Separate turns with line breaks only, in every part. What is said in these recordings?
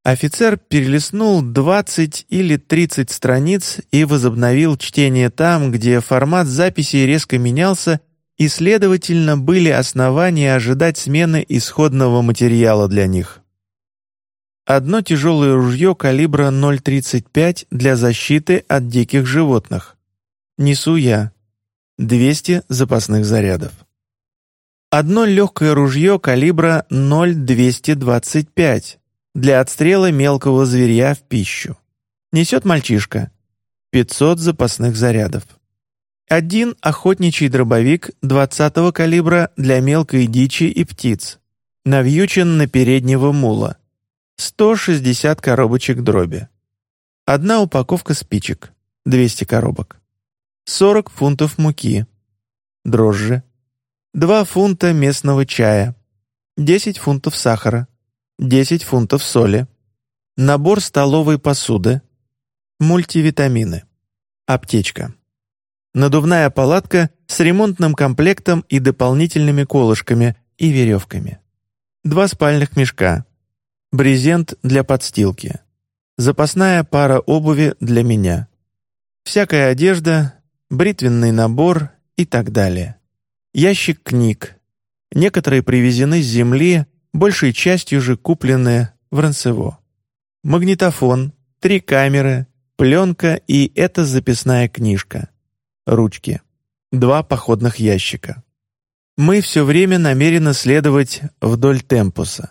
Офицер перелистнул 20 или 30 страниц и возобновил чтение там, где формат записи резко менялся, и, следовательно, были основания ожидать смены исходного материала для них. Одно тяжелое ружье калибра 0,35 для защиты от диких животных. Несу я. 200 запасных зарядов. Одно легкое ружье калибра 0,225 для отстрела мелкого зверя в пищу. Несет мальчишка. 500 запасных зарядов. Один охотничий дробовик 20-го калибра для мелкой дичи и птиц. Навьючен на переднего мула. 160 коробочек дроби. Одна упаковка спичек. 200 коробок. 40 фунтов муки. Дрожжи. 2 фунта местного чая. 10 фунтов сахара. 10 фунтов соли. Набор столовой посуды. Мультивитамины. Аптечка. Надувная палатка с ремонтным комплектом и дополнительными колышками и веревками. 2 спальных мешка. Брезент для подстилки. Запасная пара обуви для меня. Всякая одежда, бритвенный набор и так далее. Ящик книг. Некоторые привезены с земли, большей частью же куплены в Ранцево. Магнитофон, 3 камеры, пленка и эта записная книжка. Ручки. 2 походных ящика. Мы все время намерены следовать вдоль темпуса.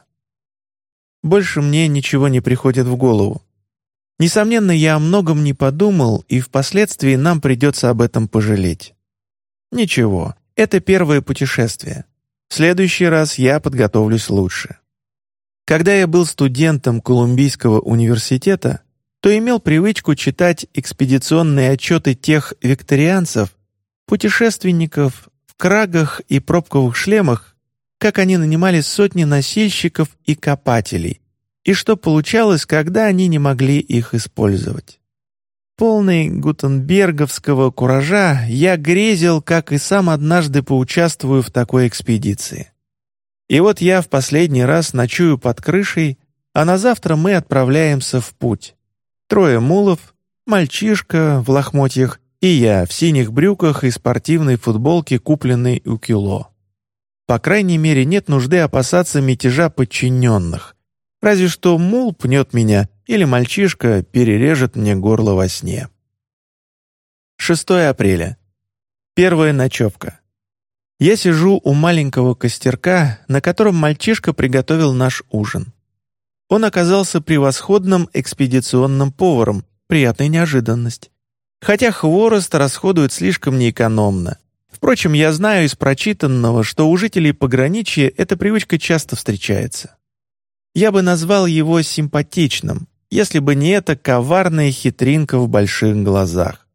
Больше мне ничего не приходит в голову. Несомненно, я о многом не подумал, и впоследствии нам придется об этом пожалеть. Ничего, это первое путешествие. В следующий раз я подготовлюсь лучше. Когда я был студентом Колумбийского университета, то имел привычку читать экспедиционные отчеты тех викторианцев, путешественников в крагах и пробковых шлемах, как они нанимали сотни носильщиков и копателей, и что получалось, когда они не могли их использовать. Полный гутенберговского куража, я грезил, как и сам однажды поучаствую в такой экспедиции. И вот я в последний раз ночую под крышей, а на завтра мы отправляемся в путь. 3 мулов, мальчишка в лохмотьях и я в синих брюках и спортивной футболке, купленной у Кюло. По крайней мере, нет нужды опасаться мятежа подчиненных. Разве что мул пнет меня или мальчишка перережет мне горло во сне. 6 апреля. Первая ночевка. Я сижу у маленького костерка, на котором мальчишка приготовил наш ужин. Он оказался превосходным экспедиционным поваром, приятная неожиданность. Хотя хворост расходует слишком неэкономно. Впрочем, я знаю из прочитанного, что у жителей пограничья эта привычка часто встречается. Я бы назвал его симпатичным, если бы не эта коварная хитринка в больших глазах.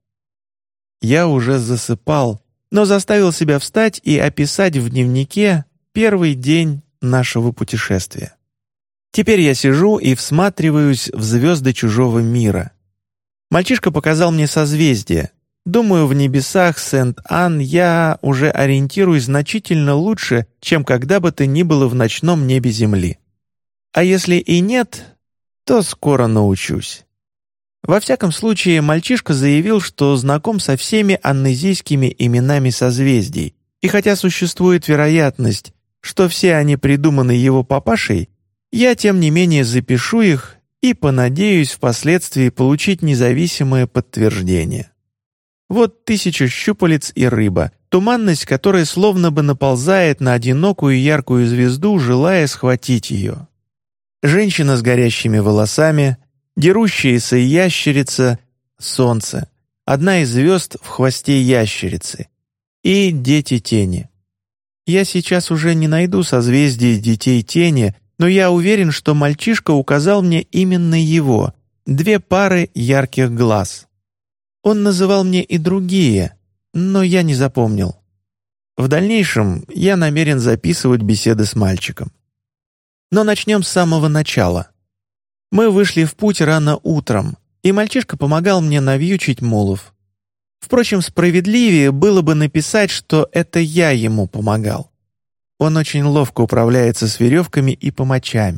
Я уже засыпал, но заставил себя встать и описать в дневнике первый день нашего путешествия. Теперь я сижу и всматриваюсь в звезды чужого мира. Мальчишка показал мне созвездие. Думаю, в небесах Сент-Ан я уже ориентируюсь значительно лучше, чем когда бы то ни было в ночном небе Земли. А если и нет, то скоро научусь. Во всяком случае, мальчишка заявил, что знаком со всеми аннезийскими именами созвездий, и хотя существует вероятность, что все они придуманы его папашей, я, тем не менее, запишу их и понадеюсь впоследствии получить независимое подтверждение. Вот 1000 щупалец и рыба, туманность, которая словно бы наползает на одинокую яркую звезду, желая схватить ее. Женщина с горящими волосами, дерущаяся ящерица, солнце, одна из звезд в хвосте ящерицы и дети тени. Я сейчас уже не найду созвездий детей тени, но я уверен, что мальчишка указал мне именно его, 2 пары ярких глаз. Он называл мне и другие, но я не запомнил. В дальнейшем я намерен записывать беседы с мальчиком. Но начнем с самого начала. Мы вышли в путь рано утром, и мальчишка помогал мне навьючить мулов. Впрочем, справедливее было бы написать, что это я ему помогал. Он очень ловко управляется с веревками и помочами.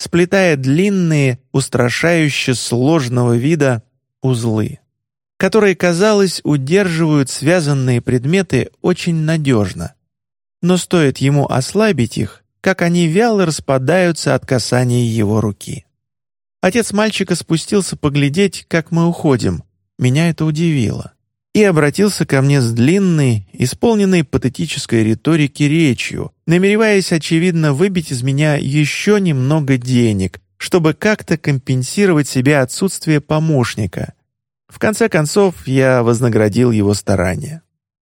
сплетая длинные, устрашающе сложного вида узлы, которые, казалось, удерживают связанные предметы очень надежно. Но стоит ему ослабить их, как они вяло распадаются от касания его руки. Отец мальчика спустился поглядеть, как мы уходим. Меня это удивило. И обратился ко мне с длинной, исполненной патетической риторики речью, намереваясь, очевидно, выбить из меня еще немного денег, чтобы как-то компенсировать себе отсутствие помощника. В конце концов, я вознаградил его старания.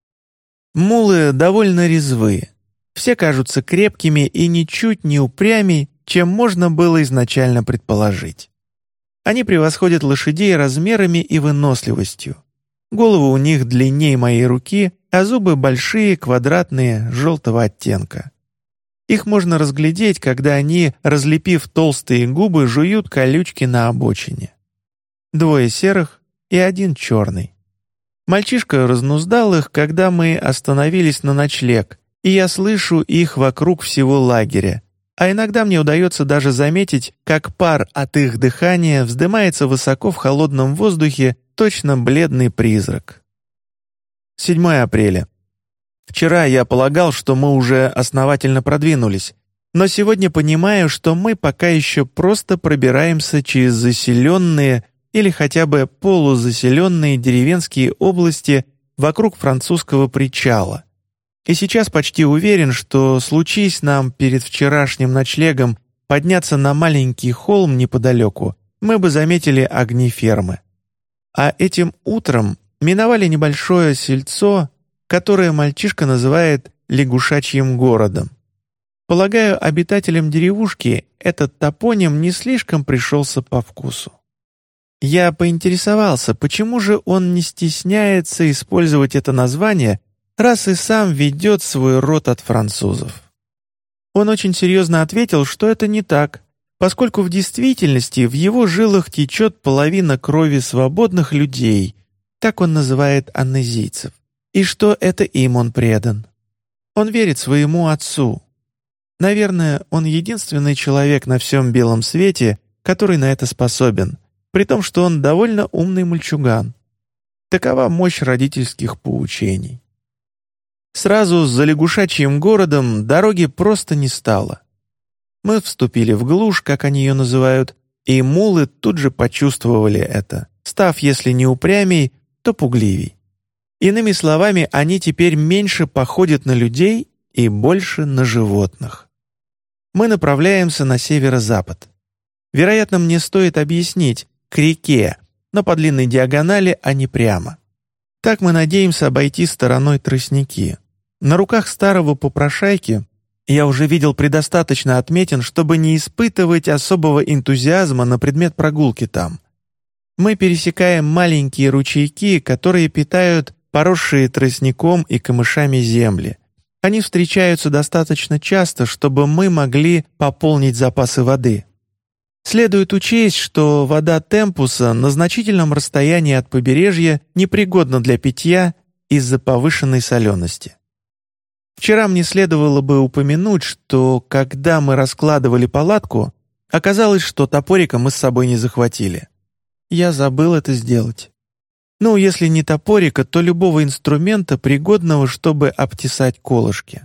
Мулы довольно резвы. Все кажутся крепкими и ничуть не упрямей, чем можно было изначально предположить. Они превосходят лошадей размерами и выносливостью. Головы у них длиннее моей руки, а зубы большие, квадратные, желтого оттенка. Их можно разглядеть, когда они, разлепив толстые губы, жуют колючки на обочине. 2 серых и 1 черный. Мальчишка разнуздал их, когда мы остановились на ночлег, и я слышу их вокруг всего лагеря, а иногда мне удается даже заметить, как пар от их дыхания вздымается высоко в холодном воздухе, точно бледный призрак. 7 апреля. Вчера я полагал, что мы уже основательно продвинулись, но сегодня понимаю, что мы пока еще просто пробираемся через заселенные или хотя бы полузаселенные деревенские области вокруг французского причала. И сейчас почти уверен, что, случись нам перед вчерашним ночлегом подняться на маленький холм неподалеку, мы бы заметили огни фермы. А этим утром миновали небольшое сельцо, которое мальчишка называет лягушачьим городом. Полагаю, обитателям деревушки этот топоним не слишком пришелся по вкусу. Я поинтересовался, почему же он не стесняется использовать это название, раз и сам ведет свой род от французов. Он очень серьезно ответил, что это не так, поскольку в действительности в его жилах течет половина крови свободных людей, так он называет аннезийцев, и что это им он предан. Он верит своему отцу. Наверное, он единственный человек на всем белом свете, который на это способен, при том, что он довольно умный мальчуган. Такова мощь родительских поучений. Сразу за лягушачьим городом дороги просто не стало. Мы вступили в глушь, как они ее называют, и мулы тут же почувствовали это, став, если не упрямей, то пугливей. Иными словами, они теперь меньше походят на людей и больше на животных. Мы направляемся на северо-запад. Вероятно, мне стоит объяснить, к реке, но по длинной диагонали, а не прямо. Так мы надеемся обойти стороной тростники. На руках старого попрошайки я уже видел предостаточно отметин, чтобы не испытывать особого энтузиазма на предмет прогулки там. Мы пересекаем маленькие ручейки, которые питают поросшие тростником и камышами земли. Они встречаются достаточно часто, чтобы мы могли пополнить запасы воды. Следует учесть, что вода Темпуса на значительном расстоянии от побережья непригодна для питья из-за повышенной солености. Вчера мне следовало бы упомянуть, что когда мы раскладывали палатку, оказалось, что топорика мы с собой не захватили. Я забыл это сделать. Ну, если не топорика, то любого инструмента, пригодного, чтобы обтесать колышки.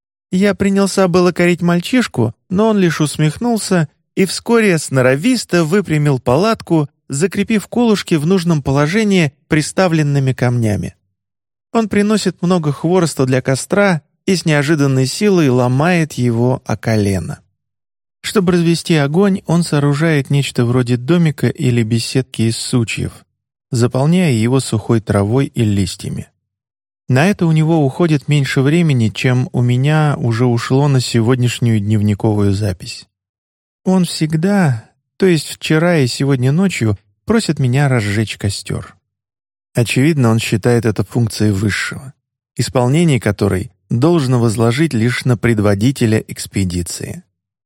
Я принялся было корить мальчишку, но он лишь усмехнулся и вскоре сноровисто выпрямил палатку, закрепив колышки в нужном положении приставленными камнями. Он приносит много хвороста для костра и с неожиданной силой ломает его о колено. Чтобы развести огонь, он сооружает нечто вроде домика или беседки из сучьев, заполняя его сухой травой и листьями. На это у него уходит меньше времени, чем у меня уже ушло на сегодняшнюю дневниковую запись. Он всегда, то есть вчера и сегодня ночью, просит меня разжечь костер. Очевидно, он считает это функцией высшего, исполнение которой должно возложить лишь на предводителя экспедиции.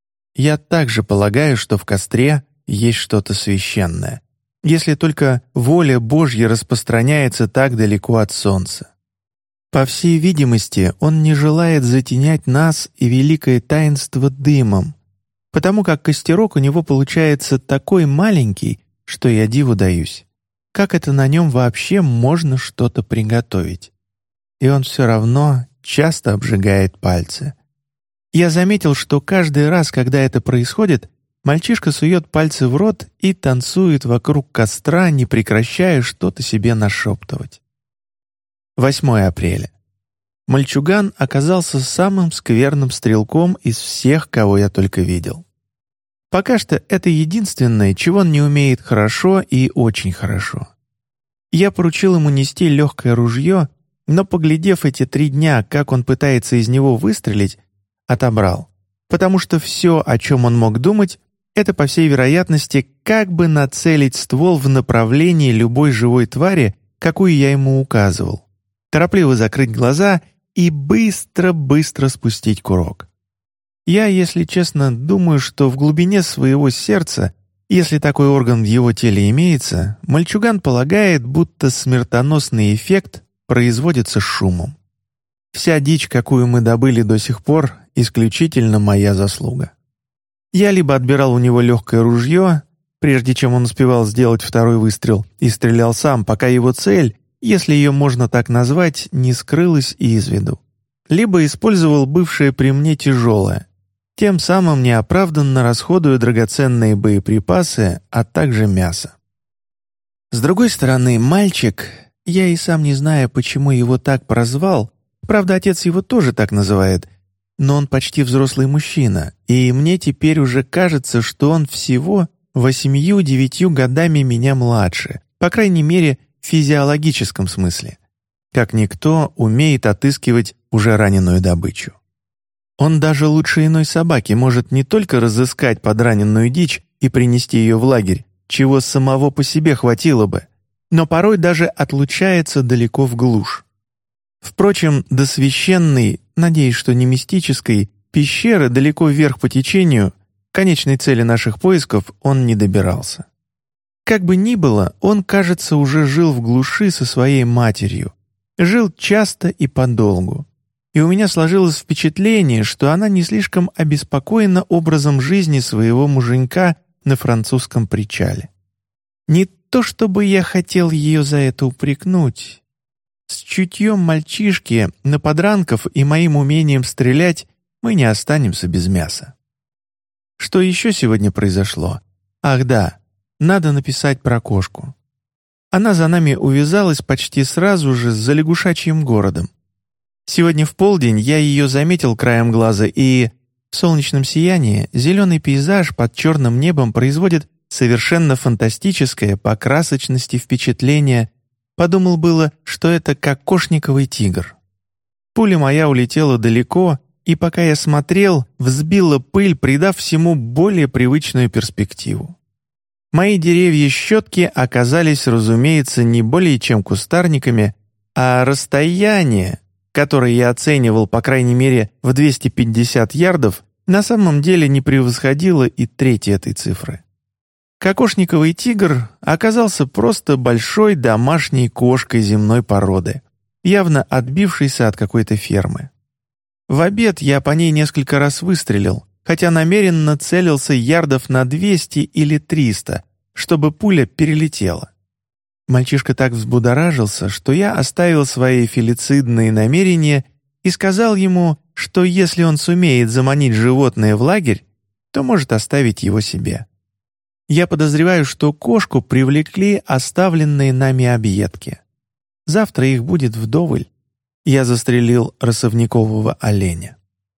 Я также полагаю, что в костре есть что-то священное, если только воля Божья распространяется так далеко от солнца. По всей видимости, он не желает затенять нас и великое таинство дымом, потому как костерок у него получается такой маленький, что я диву даюсь. Как это на нем вообще можно что-то приготовить? И он все равно часто обжигает пальцы. Я заметил, что каждый раз, когда это происходит, мальчишка сует пальцы в рот и танцует вокруг костра, не прекращая что-то себе нашептывать. 8 апреля. Мальчуган оказался самым скверным стрелком из всех, кого я только видел. Пока что это единственное, чего он не умеет хорошо и очень хорошо. Я поручил ему нести легкое ружье, но, поглядев эти 3 дня, как он пытается из него выстрелить, отобрал, потому что все, о чем он мог думать, это, по всей вероятности, как бы нацелить ствол в направлении любой живой твари, какую я ему указывал, торопливо закрыть глаза и быстро-быстро спустить курок. Я, если честно, думаю, что в глубине своего сердца, если такой орган в его теле имеется, мальчуган полагает, будто смертоносный эффект производится шумом. Вся дичь, какую мы добыли до сих пор, исключительно моя заслуга. Я либо отбирал у него легкое ружье, прежде чем он успевал сделать второй выстрел, и стрелял сам, пока его цель, если ее можно так назвать, не скрылась из виду, либо использовал бывшее при мне тяжелое, тем самым неоправданно расходуя драгоценные боеприпасы, а также мясо. С другой стороны, мальчик, я и сам не знаю, почему его так прозвал, правда, отец его тоже так называет, но он почти взрослый мужчина, и мне теперь уже кажется, что он всего 8-9 годами меня младше, по крайней мере, в физиологическом смысле. Как никто умеет отыскивать уже раненую добычу. Он даже лучше иной собаки может не только разыскать подраненную дичь и принести ее в лагерь, чего самого по себе хватило бы, но порой даже отлучается далеко в глушь. Впрочем, до священной, надеюсь, что не мистической, пещеры далеко вверх по течению, конечной цели наших поисков, он не добирался. Как бы ни было, он, кажется, уже жил в глуши со своей матерью, жил часто и подолгу. И у меня сложилось впечатление, что она не слишком обеспокоена образом жизни своего муженька на французском причале. Не то чтобы я хотел ее за это упрекнуть. С чутьем мальчишки на подранков и моим умением стрелять мы не останемся без мяса. Что еще сегодня произошло? Ах да, надо написать про кошку. Она за нами увязалась почти сразу же за лягушачьим городом. Сегодня в полдень я ее заметил краем глаза, и в солнечном сиянии зеленый пейзаж под черным небом производит совершенно фантастическое по красочности впечатление. Подумал было, что это кокошниковый тигр. Пуля моя улетела далеко, и пока я смотрел, взбила пыль, придав всему более привычную перспективу. Мои деревья-щетки оказались, разумеется, не более чем кустарниками, а расстояние, которое я оценивал, по крайней мере, в 250 ярдов, на самом деле не превосходило и трети этой цифры. Кокошниковый тигр оказался просто большой домашней кошкой земной породы, явно отбившейся от какой-то фермы. В обед я по ней несколько раз выстрелил, хотя намеренно целился ярдов на 200 или 300, чтобы пуля перелетела. Мальчишка так взбудоражился, что я оставил свои филицидные намерения и сказал ему, что если он сумеет заманить животное в лагерь, то может оставить его себе. Я подозреваю, что кошку привлекли оставленные нами объедки. Завтра их будет вдоволь. Я застрелил росовникового оленя.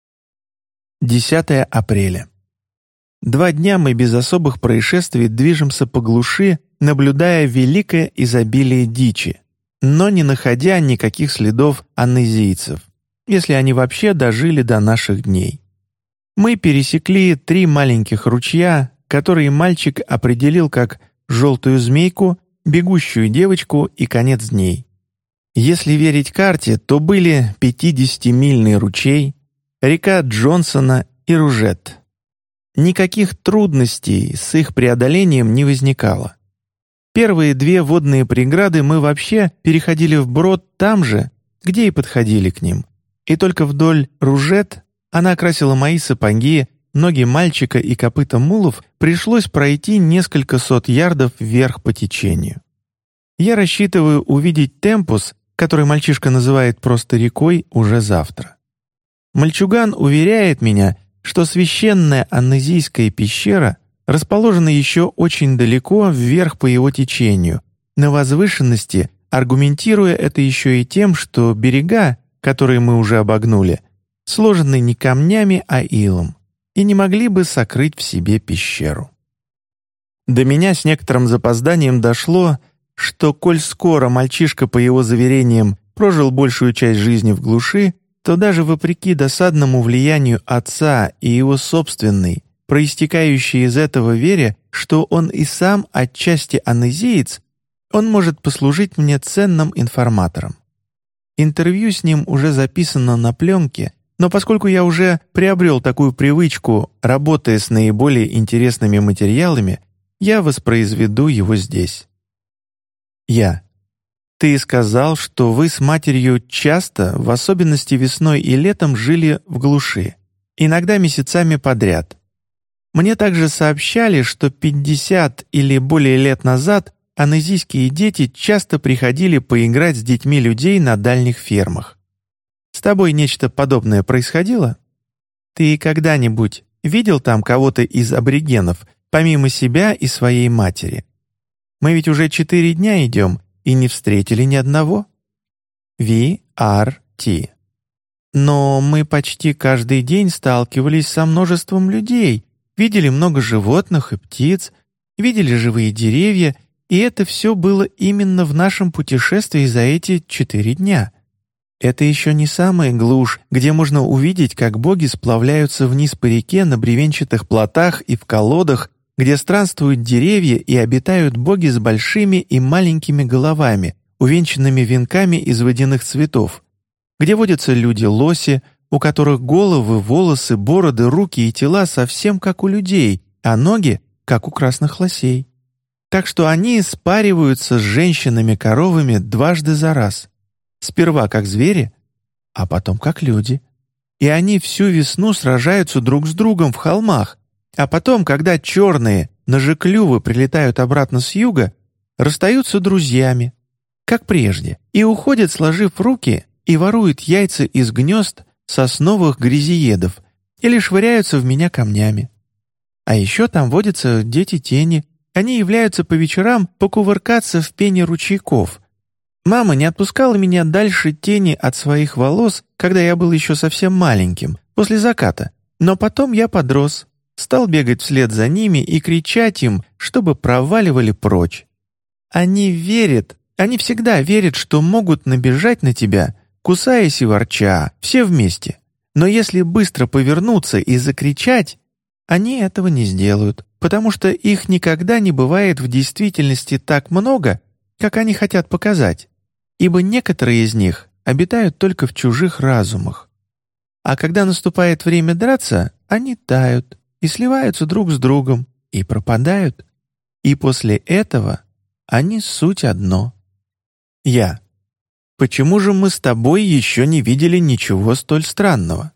10 апреля. 2 дня мы без особых происшествий движемся по глуши, наблюдая великое изобилие дичи, но не находя никаких следов аннезийцев, если они вообще дожили до наших дней. Мы пересекли 3 маленьких ручья, которые мальчик определил как «желтую змейку», «бегущую девочку» и «конец дней». Если верить карте, то были 50-мильный ручей, река Джонсона и Ружет. Никаких трудностей с их преодолением не возникало. Первые 2 водные преграды мы вообще переходили вброд там же, где и подходили к ним. И только вдоль Ружет она окрасила мои сапоги ноги мальчика и копыта мулов пришлось пройти несколько сот ярдов вверх по течению. Я рассчитываю увидеть Темпус, который мальчишка называет просто рекой, уже завтра. Мальчуган уверяет меня, что священная Аннезийская пещера расположена еще очень далеко вверх по его течению, на возвышенности, аргументируя это еще и тем, что берега, которые мы уже обогнули, сложены не камнями, а илом, и не могли бы сокрыть в себе пещеру. До меня с некоторым запозданием дошло, что, коль скоро мальчишка, по его заверениям, прожил большую часть жизни в глуши, то даже вопреки досадному влиянию отца и его собственной, проистекающей из этого вере, что он и сам отчасти аннезиец, он может послужить мне ценным информатором. Интервью с ним уже записано на пленке, но поскольку я уже приобрел такую привычку, работая с наиболее интересными материалами, я воспроизведу его здесь. Ты сказал, что вы с матерью часто, в особенности весной и летом, жили в глуши, иногда месяцами подряд. Мне также сообщали, что 50 или более лет назад аннезийские дети часто приходили поиграть с детьми людей на дальних фермах. С тобой нечто подобное происходило? Ты когда-нибудь видел там кого-то из аборигенов, помимо себя и своей матери? Мы ведь уже 4 дня идем и не встретили ни одного. VRT. Но мы почти каждый день сталкивались со множеством людей, видели много животных и птиц, видели живые деревья, и это все было именно в нашем путешествии за эти 4 дня. Это еще не самая глушь, где можно увидеть, как боги сплавляются вниз по реке на бревенчатых плотах и в колодах, где странствуют деревья и обитают боги с большими и маленькими головами, увенчанными венками из водяных цветов, где водятся люди-лоси, у которых головы, волосы, бороды, руки и тела совсем как у людей, а ноги — как у красных лосей. Так что они спариваются с женщинами-коровами дважды за раз. Сперва как звери, а потом как люди. И они всю весну сражаются друг с другом в холмах, а потом, когда черные ножеклювы прилетают обратно с юга, расстаются друзьями, как прежде, и уходят, сложив руки, и воруют яйца из гнезд сосновых грязиедов или швыряются в меня камнями. А еще там водятся дети-тени. Они являются по вечерам покувыркаться в пене ручейков. Мама не отпускала меня дальше тени от своих волос, когда я был еще совсем маленьким, после заката. Но потом я подрос, стал бегать вслед за ними и кричать им, чтобы проваливали прочь. Они всегда верят, что могут набежать на тебя, кусаясь и ворча, все вместе. Но если быстро повернуться и закричать, они этого не сделают, потому что их никогда не бывает в действительности так много, как они хотят показать, ибо некоторые из них обитают только в чужих разумах. А когда наступает время драться, они тают и сливаются друг с другом и пропадают. И после этого они суть одно. Почему же мы с тобой еще не видели ничего столь странного?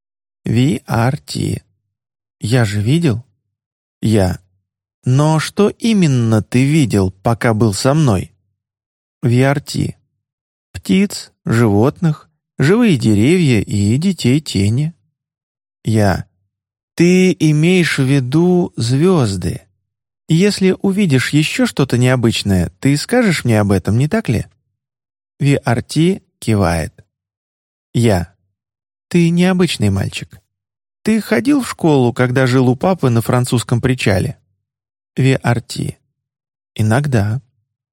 VRT. Я же видел. Но что именно ты видел, пока был со мной? VRT. Птиц, животных, живые деревья и детей тени. Ты имеешь в виду звезды. Если увидишь еще что-то необычное, ты скажешь мне об этом, не так ли? VRT кивает. Ты необычный мальчик. Ты ходил в школу, когда жил у папы на французском причале? VRT. Иногда.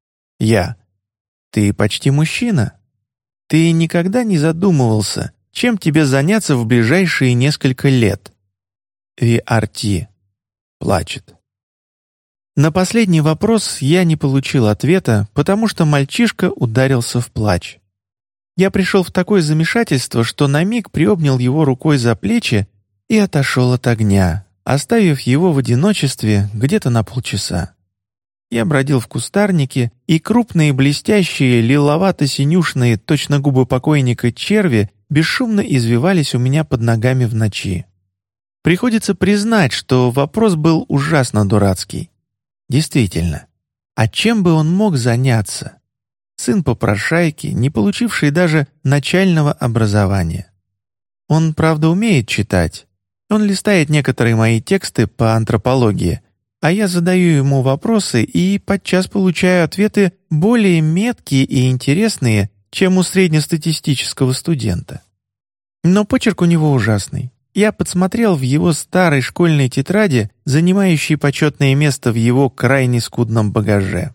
Ты почти мужчина. Ты никогда не задумывался, чем тебе заняться в ближайшие несколько лет? VRT. Плачет. На последний вопрос я не получил ответа, потому что мальчишка ударился в плач. Я пришел в такое замешательство, что на миг приобнял его рукой за плечи и отошел от огня, оставив его в одиночестве где-то на полчаса. Я бродил в кустарнике, и крупные блестящие, лиловато-синюшные, точно губы покойника черви бесшумно извивались у меня под ногами в ночи. Приходится признать, что вопрос был ужасно дурацкий. Действительно, а чем бы он мог заняться? Сын попрошайки, не получивший даже начального образования. Он, правда, умеет читать. Он листает некоторые мои тексты по антропологии, а я задаю ему вопросы и подчас получаю ответы более меткие и интересные, чем у среднестатистического студента. Но почерк у него ужасный. Я подсмотрел в его старой школьной тетради, занимающей почетное место в его крайне скудном багаже.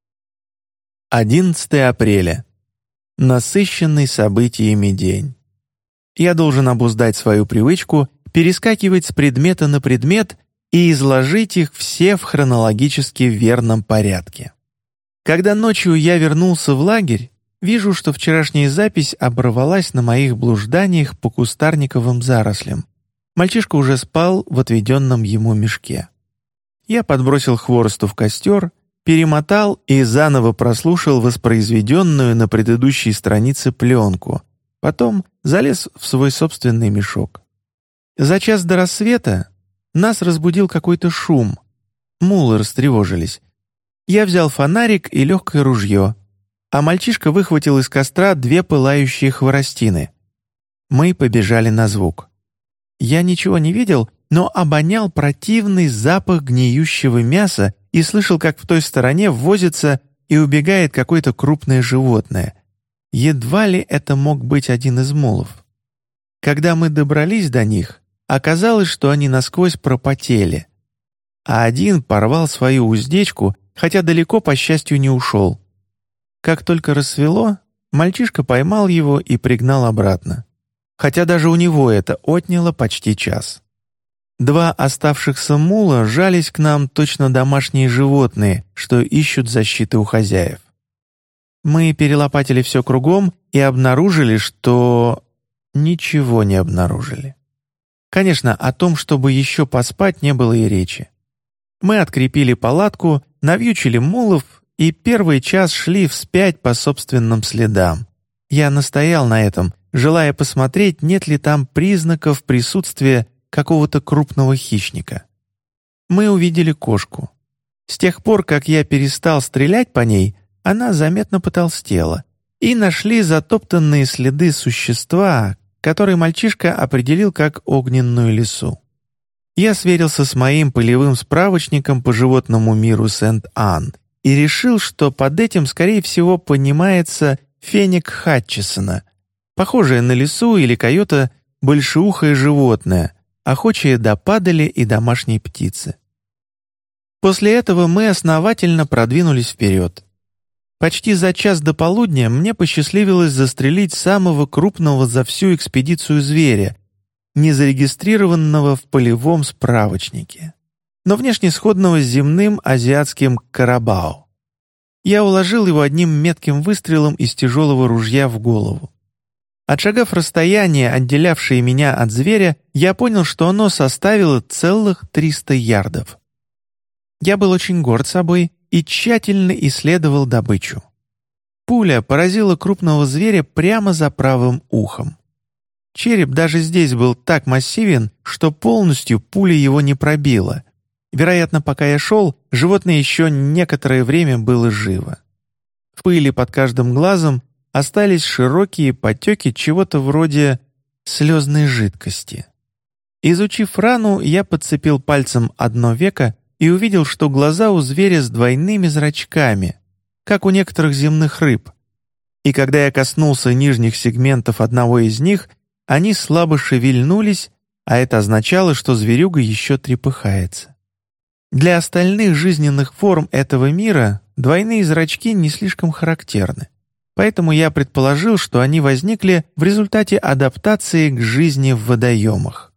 11 апреля. Насыщенный событиями день. Я должен обуздать свою привычку перескакивать с предмета на предмет и изложить их все в хронологически верном порядке. Когда ночью я вернулся в лагерь, вижу, что вчерашняя запись оборвалась на моих блужданиях по кустарниковым зарослям. Мальчишка уже спал в отведенном ему мешке. Я подбросил хворосту в костер, перемотал и заново прослушал воспроизведенную на предыдущей странице пленку, потом залез в свой собственный мешок. За час до рассвета нас разбудил какой-то шум. Мулы растревожились. Я взял фонарик и легкое ружье, а мальчишка выхватил из костра 2 пылающие хворостины. Мы побежали на звук. Я ничего не видел, но обонял противный запах гниющего мяса и слышал, как в той стороне возится и убегает какое-то крупное животное. Едва ли это мог быть один из мулов. Когда мы добрались до них, оказалось, что они насквозь пропотели, а один порвал свою уздечку, хотя далеко, по счастью, не ушел. Как только рассвело, мальчишка поймал его и пригнал обратно, хотя даже у него это отняло почти час. 2 оставшихся мула жались к нам точно домашние животные, что ищут защиты у хозяев. Мы перелопатили все кругом и обнаружили, что... ничего не обнаружили. Конечно, о том, чтобы еще поспать, не было и речи. Мы открепили палатку, навьючили мулов и первый час шли вспять по собственным следам. Я настоял на этом, желая посмотреть, нет ли там признаков присутствия какого-то крупного хищника. Мы увидели кошку. С тех пор, как я перестал стрелять по ней, она заметно потолстела, и нашли затоптанные следы существа, который мальчишка определил как огненную лису. Я сверился с моим полевым справочником по животному миру Сент-Ан и решил, что под этим, скорее всего, понимается феник Хатчесона, похожее на лису или койота большеухое животное, охочее до падали и домашней птицы. После этого мы основательно продвинулись вперед. Почти за час до полудня мне посчастливилось застрелить самого крупного за всю экспедицию зверя, не зарегистрированного в полевом справочнике, но внешне сходного с земным азиатским карабао. Я уложил его одним метким выстрелом из тяжелого ружья в голову. Отшагав расстояние, отделявшее меня от зверя, я понял, что оно составило целых 300 ярдов. Я был очень горд собой и тщательно исследовал добычу. Пуля поразила крупного зверя прямо за правым ухом. Череп даже здесь был так массивен, что полностью пуля его не пробила. Вероятно, пока я шел, животное еще некоторое время было живо. В пыли под каждым глазом остались широкие потеки чего-то вроде слезной жидкости. Изучив рану, я подцепил пальцем одно веко и увидел, что глаза у зверя с двойными зрачками, как у некоторых земных рыб. И когда я коснулся нижних сегментов одного из них, они слабо шевельнулись, а это означало, что зверюга еще трепыхается. Для остальных жизненных форм этого мира двойные зрачки не слишком характерны, поэтому я предположил, что они возникли в результате адаптации к жизни в водоемах.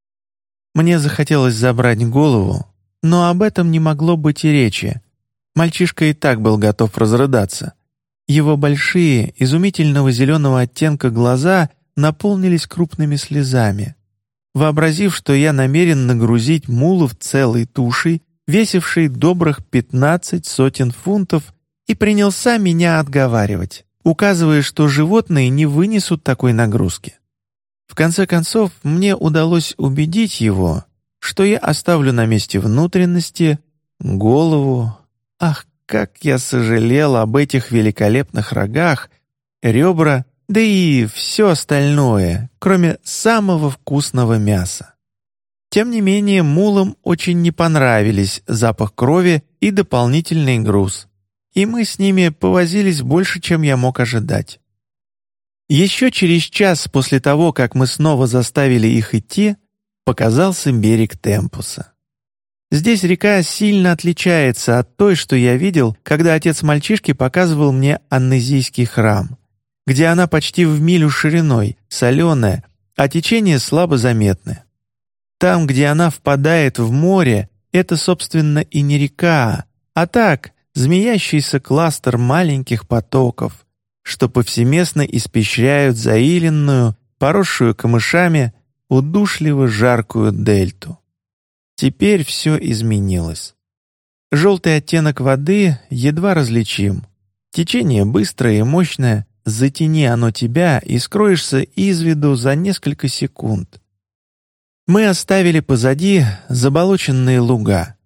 Мне захотелось забрать голову, но об этом не могло быть и речи. Мальчишка и так был готов разрыдаться. Его большие, изумительного зеленого оттенка глаза наполнились крупными слезами. Вообразив, что я намерен нагрузить мулов целой тушей, весившей добрых 15 сотен фунтов, и принялся меня отговаривать, указывая, что животные не вынесут такой нагрузки. В конце концов, мне удалось убедить его, что я оставлю на месте внутренности, голову. Ах, как я сожалел об этих великолепных рогах, ребра, да и все остальное, кроме самого вкусного мяса. Тем не менее, мулам очень не понравились запах крови и дополнительный груз, и мы с ними повозились больше, чем я мог ожидать. Еще через час после того, как мы снова заставили их идти, показался берег Темпуса. Здесь река сильно отличается от той, что я видел, когда отец мальчишки показывал мне Аннезийский храм, где она почти в милю шириной, соленая, а течение слабо заметное. Там, где она впадает в море, это, собственно, и не река, а так, змеящийся кластер маленьких потоков, что повсеместно испещряют заиленную, поросшую камышами, удушливо жаркую дельту. Теперь все изменилось. Желтый оттенок воды едва различим. Течение быстрое и мощное, затяни оно тебя, и скроешься из виду за несколько секунд. Мы оставили позади заболоченные луга.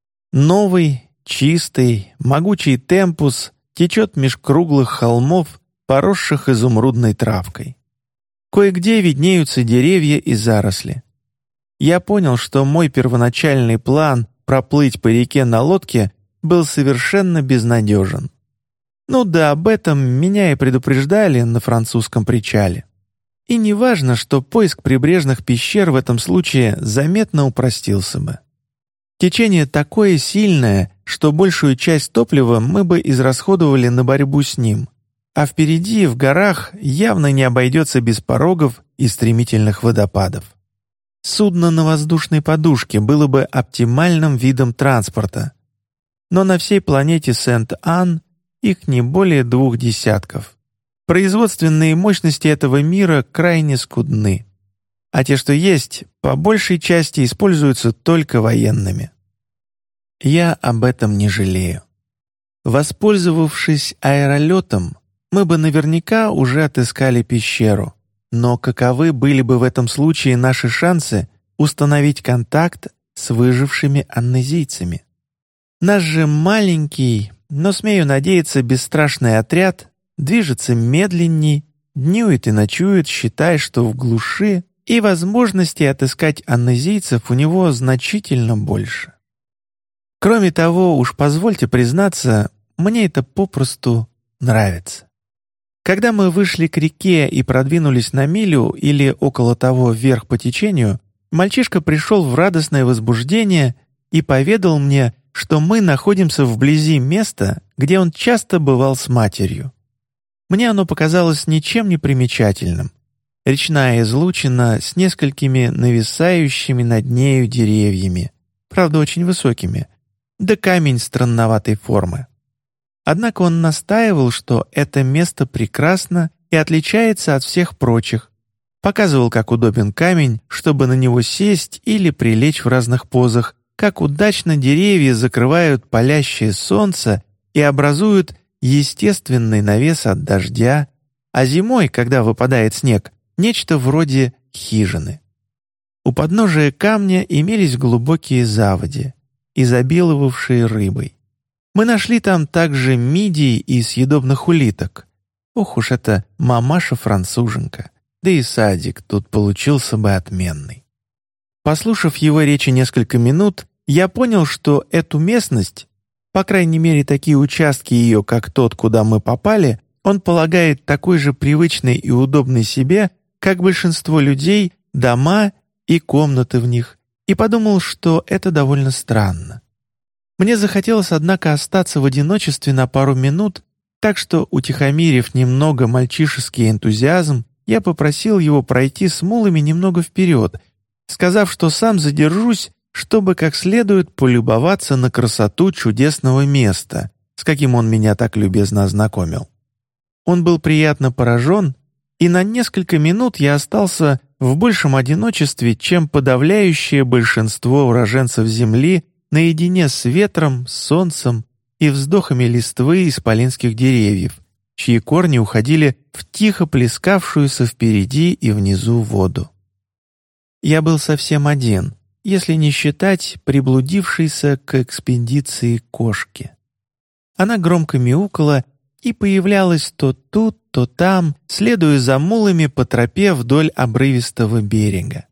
Новый, чистый, могучий Темпус течет меж круглых холмов, поросших изумрудной травкой. Кое-где виднеются деревья и заросли. Я понял, что мой первоначальный план проплыть по реке на лодке был совершенно безнадежен. Ну да, об этом меня и предупреждали на французском причале. И не важно, что поиск прибрежных пещер в этом случае заметно упростился бы. Течение такое сильное, что большую часть топлива мы бы израсходовали на борьбу с ним, а впереди, в горах, явно не обойдется без порогов и стремительных водопадов. Судно на воздушной подушке было бы оптимальным видом транспорта, но на всей планете Сент-Ан их не более 2 десятков. Производственные мощности этого мира крайне скудны, а те, что есть, по большей части используются только военными. Я об этом не жалею. Воспользовавшись аэролетом, мы бы наверняка уже отыскали пещеру, но каковы были бы в этом случае наши шансы установить контакт с выжившими аннезийцами? Наш же маленький, но, смею надеяться, бесстрашный отряд движется медленней, днюет и ночует, считая, что в глуши, и возможностей отыскать аннезийцев у него значительно больше. Кроме того, уж позвольте признаться, мне это попросту нравится. Когда мы вышли к реке и продвинулись на милю или около того вверх по течению, мальчишка пришел в радостное возбуждение и поведал мне, что мы находимся вблизи места, где он часто бывал с матерью. Мне оно показалось ничем не примечательным. Речная излучина с несколькими нависающими над нею деревьями, правда очень высокими, да камень странноватой формы. Однако он настаивал, что это место прекрасно и отличается от всех прочих, показывал, как удобен камень, чтобы на него сесть или прилечь в разных позах, как удачно деревья закрывают палящее солнце и образуют естественный навес от дождя, а зимой, когда выпадает снег, нечто вроде хижины. У подножия камня имелись глубокие заводи, изобиловавшие рыбой. Мы нашли там также мидий и съедобных улиток. Ох уж эта мамаша-француженка, да и садик тут получился бы отменный. Послушав его речи несколько минут, я понял, что эту местность, по крайней мере такие участки ее, как тот, куда мы попали, он полагает такой же привычной и удобной себе, как большинство людей, дома и комнаты в них, и подумал, что это довольно странно. Мне захотелось, однако, остаться в одиночестве на пару минут, так что, утихомирив немного мальчишеский энтузиазм, я попросил его пройти с мулами немного вперед, сказав, что сам задержусь, чтобы как следует полюбоваться на красоту чудесного места, с каким он меня так любезно ознакомил. Он был приятно поражен, и на несколько минут я остался в большем одиночестве, чем подавляющее большинство уроженцев Земли, наедине с ветром, солнцем и вздохами листвы исполинских деревьев, чьи корни уходили в тихо плескавшуюся впереди и внизу воду. Я был совсем один, если не считать приблудившейся к экспедиции кошки. Она громко мяукала и появлялась то тут, то там, следуя за мулами по тропе вдоль обрывистого берега.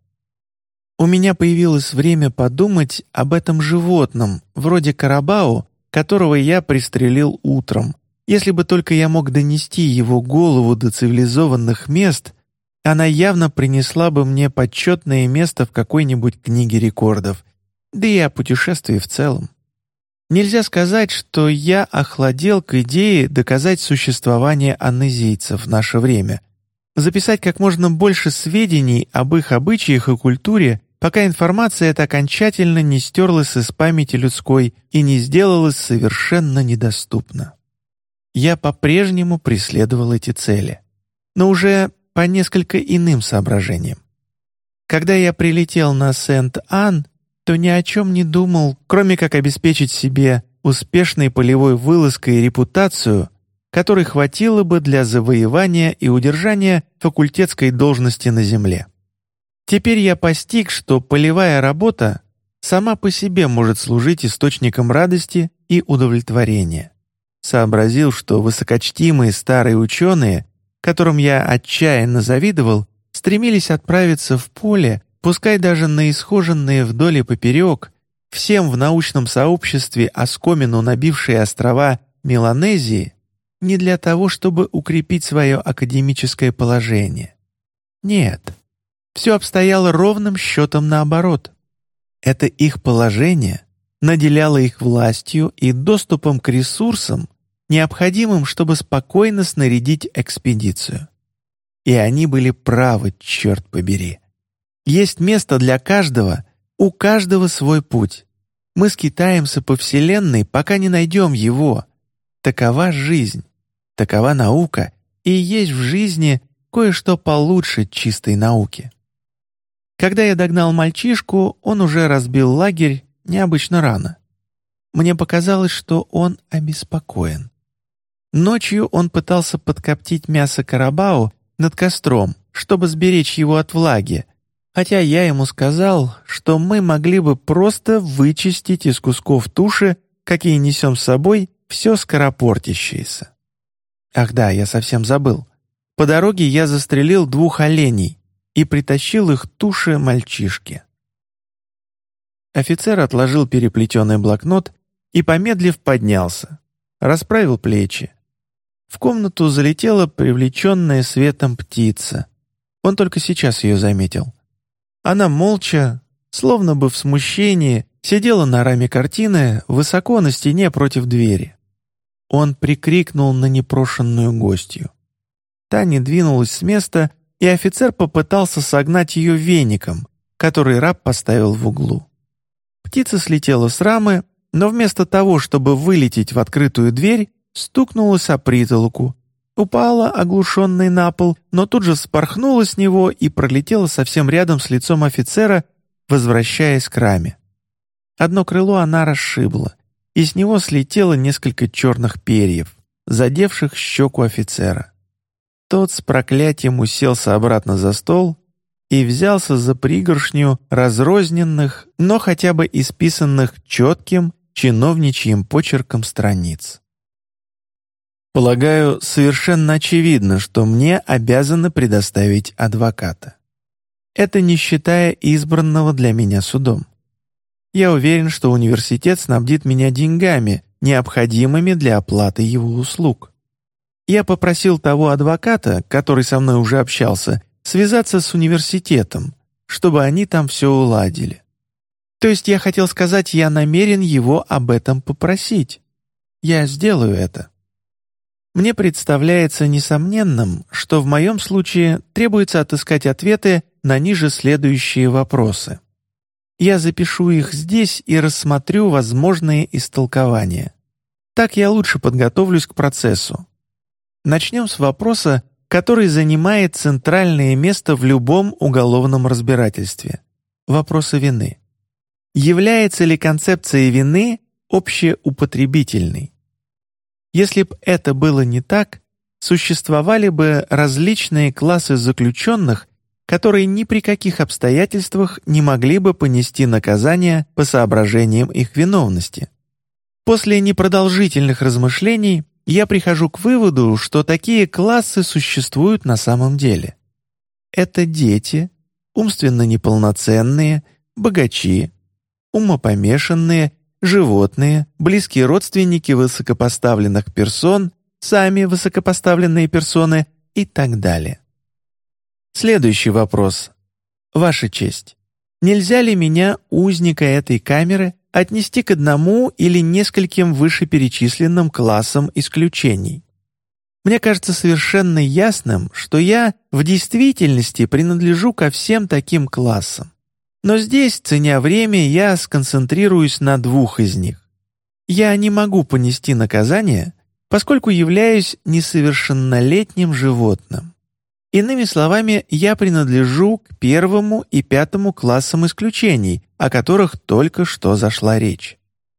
У меня появилось время подумать об этом животном, вроде карабау, которого я пристрелил утром. Если бы только я мог донести его голову до цивилизованных мест, она явно принесла бы мне почетное место в какой-нибудь книге рекордов, да и о путешествии в целом. Нельзя сказать, что я охладел к идее доказать существование аннезийцев в наше время, записать как можно больше сведений об их обычаях и культуре, пока информация эта окончательно не стерлась из памяти людской и не сделалась совершенно недоступна. Я по-прежнему преследовал эти цели, но уже по несколько иным соображениям. Когда я прилетел на Сент-Ан, то ни о чем не думал, кроме как обеспечить себе успешной полевой вылазкой репутацию, которой хватило бы для завоевания и удержания факультетской должности на земле. Теперь я постиг, что полевая работа сама по себе может служить источником радости и удовлетворения. Сообразил, что высокочтимые старые ученые, которым я отчаянно завидовал, стремились отправиться в поле, пускай даже на исхоженные вдоль и поперек, всем в научном сообществе оскомину набившие острова Меланезии, не для того, чтобы укрепить свое академическое положение. Нет, все обстояло ровным счетом наоборот. Это их положение наделяло их властью и доступом к ресурсам, необходимым, чтобы спокойно снарядить экспедицию. И они были правы, черт побери. Есть место для каждого, у каждого свой путь. Мы скитаемся по Вселенной, пока не найдем его. Такова жизнь, такова наука, и есть в жизни кое-что получше чистой науки. Когда я догнал мальчишку, он уже разбил лагерь необычно рано. Мне показалось, что он обеспокоен. Ночью он пытался подкоптить мясо карабау над костром, чтобы сберечь его от влаги, хотя я ему сказал, что мы могли бы просто вычистить из кусков туши, какие несем с собой, все скоропортящееся. Ах да, я совсем забыл. По дороге я застрелил 2 оленей и притащил их туши мальчишке. Офицер отложил переплетенный блокнот и, помедлив, поднялся, расправил плечи. В комнату залетела привлеченная светом птица. Он только сейчас ее заметил. Она молча, словно бы в смущении, сидела на раме картины высоко на стене против двери. Он прикрикнул на непрошенную гостью. Та не двинулась с места, и офицер попытался согнать ее веником, который раб поставил в углу. Птица слетела с рамы, но вместо того, чтобы вылететь в открытую дверь, стукнулась о притолоку, упала, оглушенной на пол, но тут же вспорхнула с него и пролетела совсем рядом с лицом офицера, возвращаясь к раме. Одно крыло она расшибла, и с него слетело несколько черных перьев, задевших щеку офицера. Тот с проклятием уселся обратно за стол и взялся за пригоршню разрозненных, но хотя бы исписанных четким чиновничьим почерком страниц. Полагаю, совершенно очевидно, что мне обязаны предоставить адвоката. Это не считая избранного для меня судом. Я уверен, что университет снабдит меня деньгами, необходимыми для оплаты его услуг. Я попросил того адвоката, который со мной уже общался, связаться с университетом, чтобы они там все уладили. То есть я хотел сказать, я намерен его об этом попросить. Я сделаю это. Мне представляется несомненным, что в моем случае требуется отыскать ответы на ниже следующие вопросы. Я запишу их здесь и рассмотрю возможные истолкования. Так я лучше подготовлюсь к процессу. Начнем с вопроса, который занимает центральное место в любом уголовном разбирательстве – вопроса вины. Является ли концепция вины общеупотребительной? Если б это было не так, существовали бы различные классы заключенных, которые ни при каких обстоятельствах не могли бы понести наказание по соображениям их виновности. После непродолжительных размышлений я прихожу к выводу, что такие классы существуют на самом деле. Это дети, умственно неполноценные, богачи, умопомешанные, животные, близкие родственники высокопоставленных персон, сами высокопоставленные персоны и так далее. Следующий вопрос. Ваша честь, нельзя ли меня, узника этой камеры, отнести к одному или нескольким вышеперечисленным классам исключений? Мне кажется совершенно ясным, что я в действительности принадлежу ко всем таким классам. Но здесь, ценя время, я сконцентрируюсь на двух из них. Я не могу понести наказание, поскольку являюсь несовершеннолетним животным. Иными словами, я принадлежу к 1 и 5 классам исключений, о которых только что зашла речь.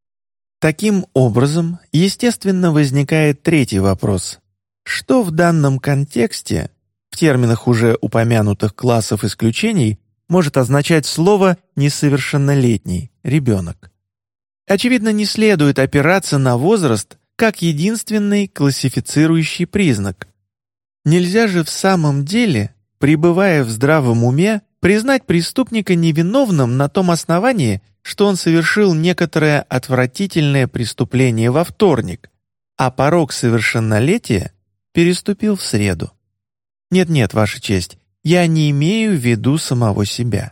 Таким образом, естественно, возникает третий вопрос. Что в данном контексте, в терминах уже упомянутых классов исключений, может означать слово «несовершеннолетний», «ребенок»? Очевидно, не следует опираться на возраст как единственный классифицирующий признак. Нельзя же в самом деле, пребывая в здравом уме, признать преступника невиновным на том основании, что он совершил некоторое отвратительное преступление во вторник, а порог совершеннолетия переступил в среду. Нет, Ваша честь, я не имею в виду самого себя.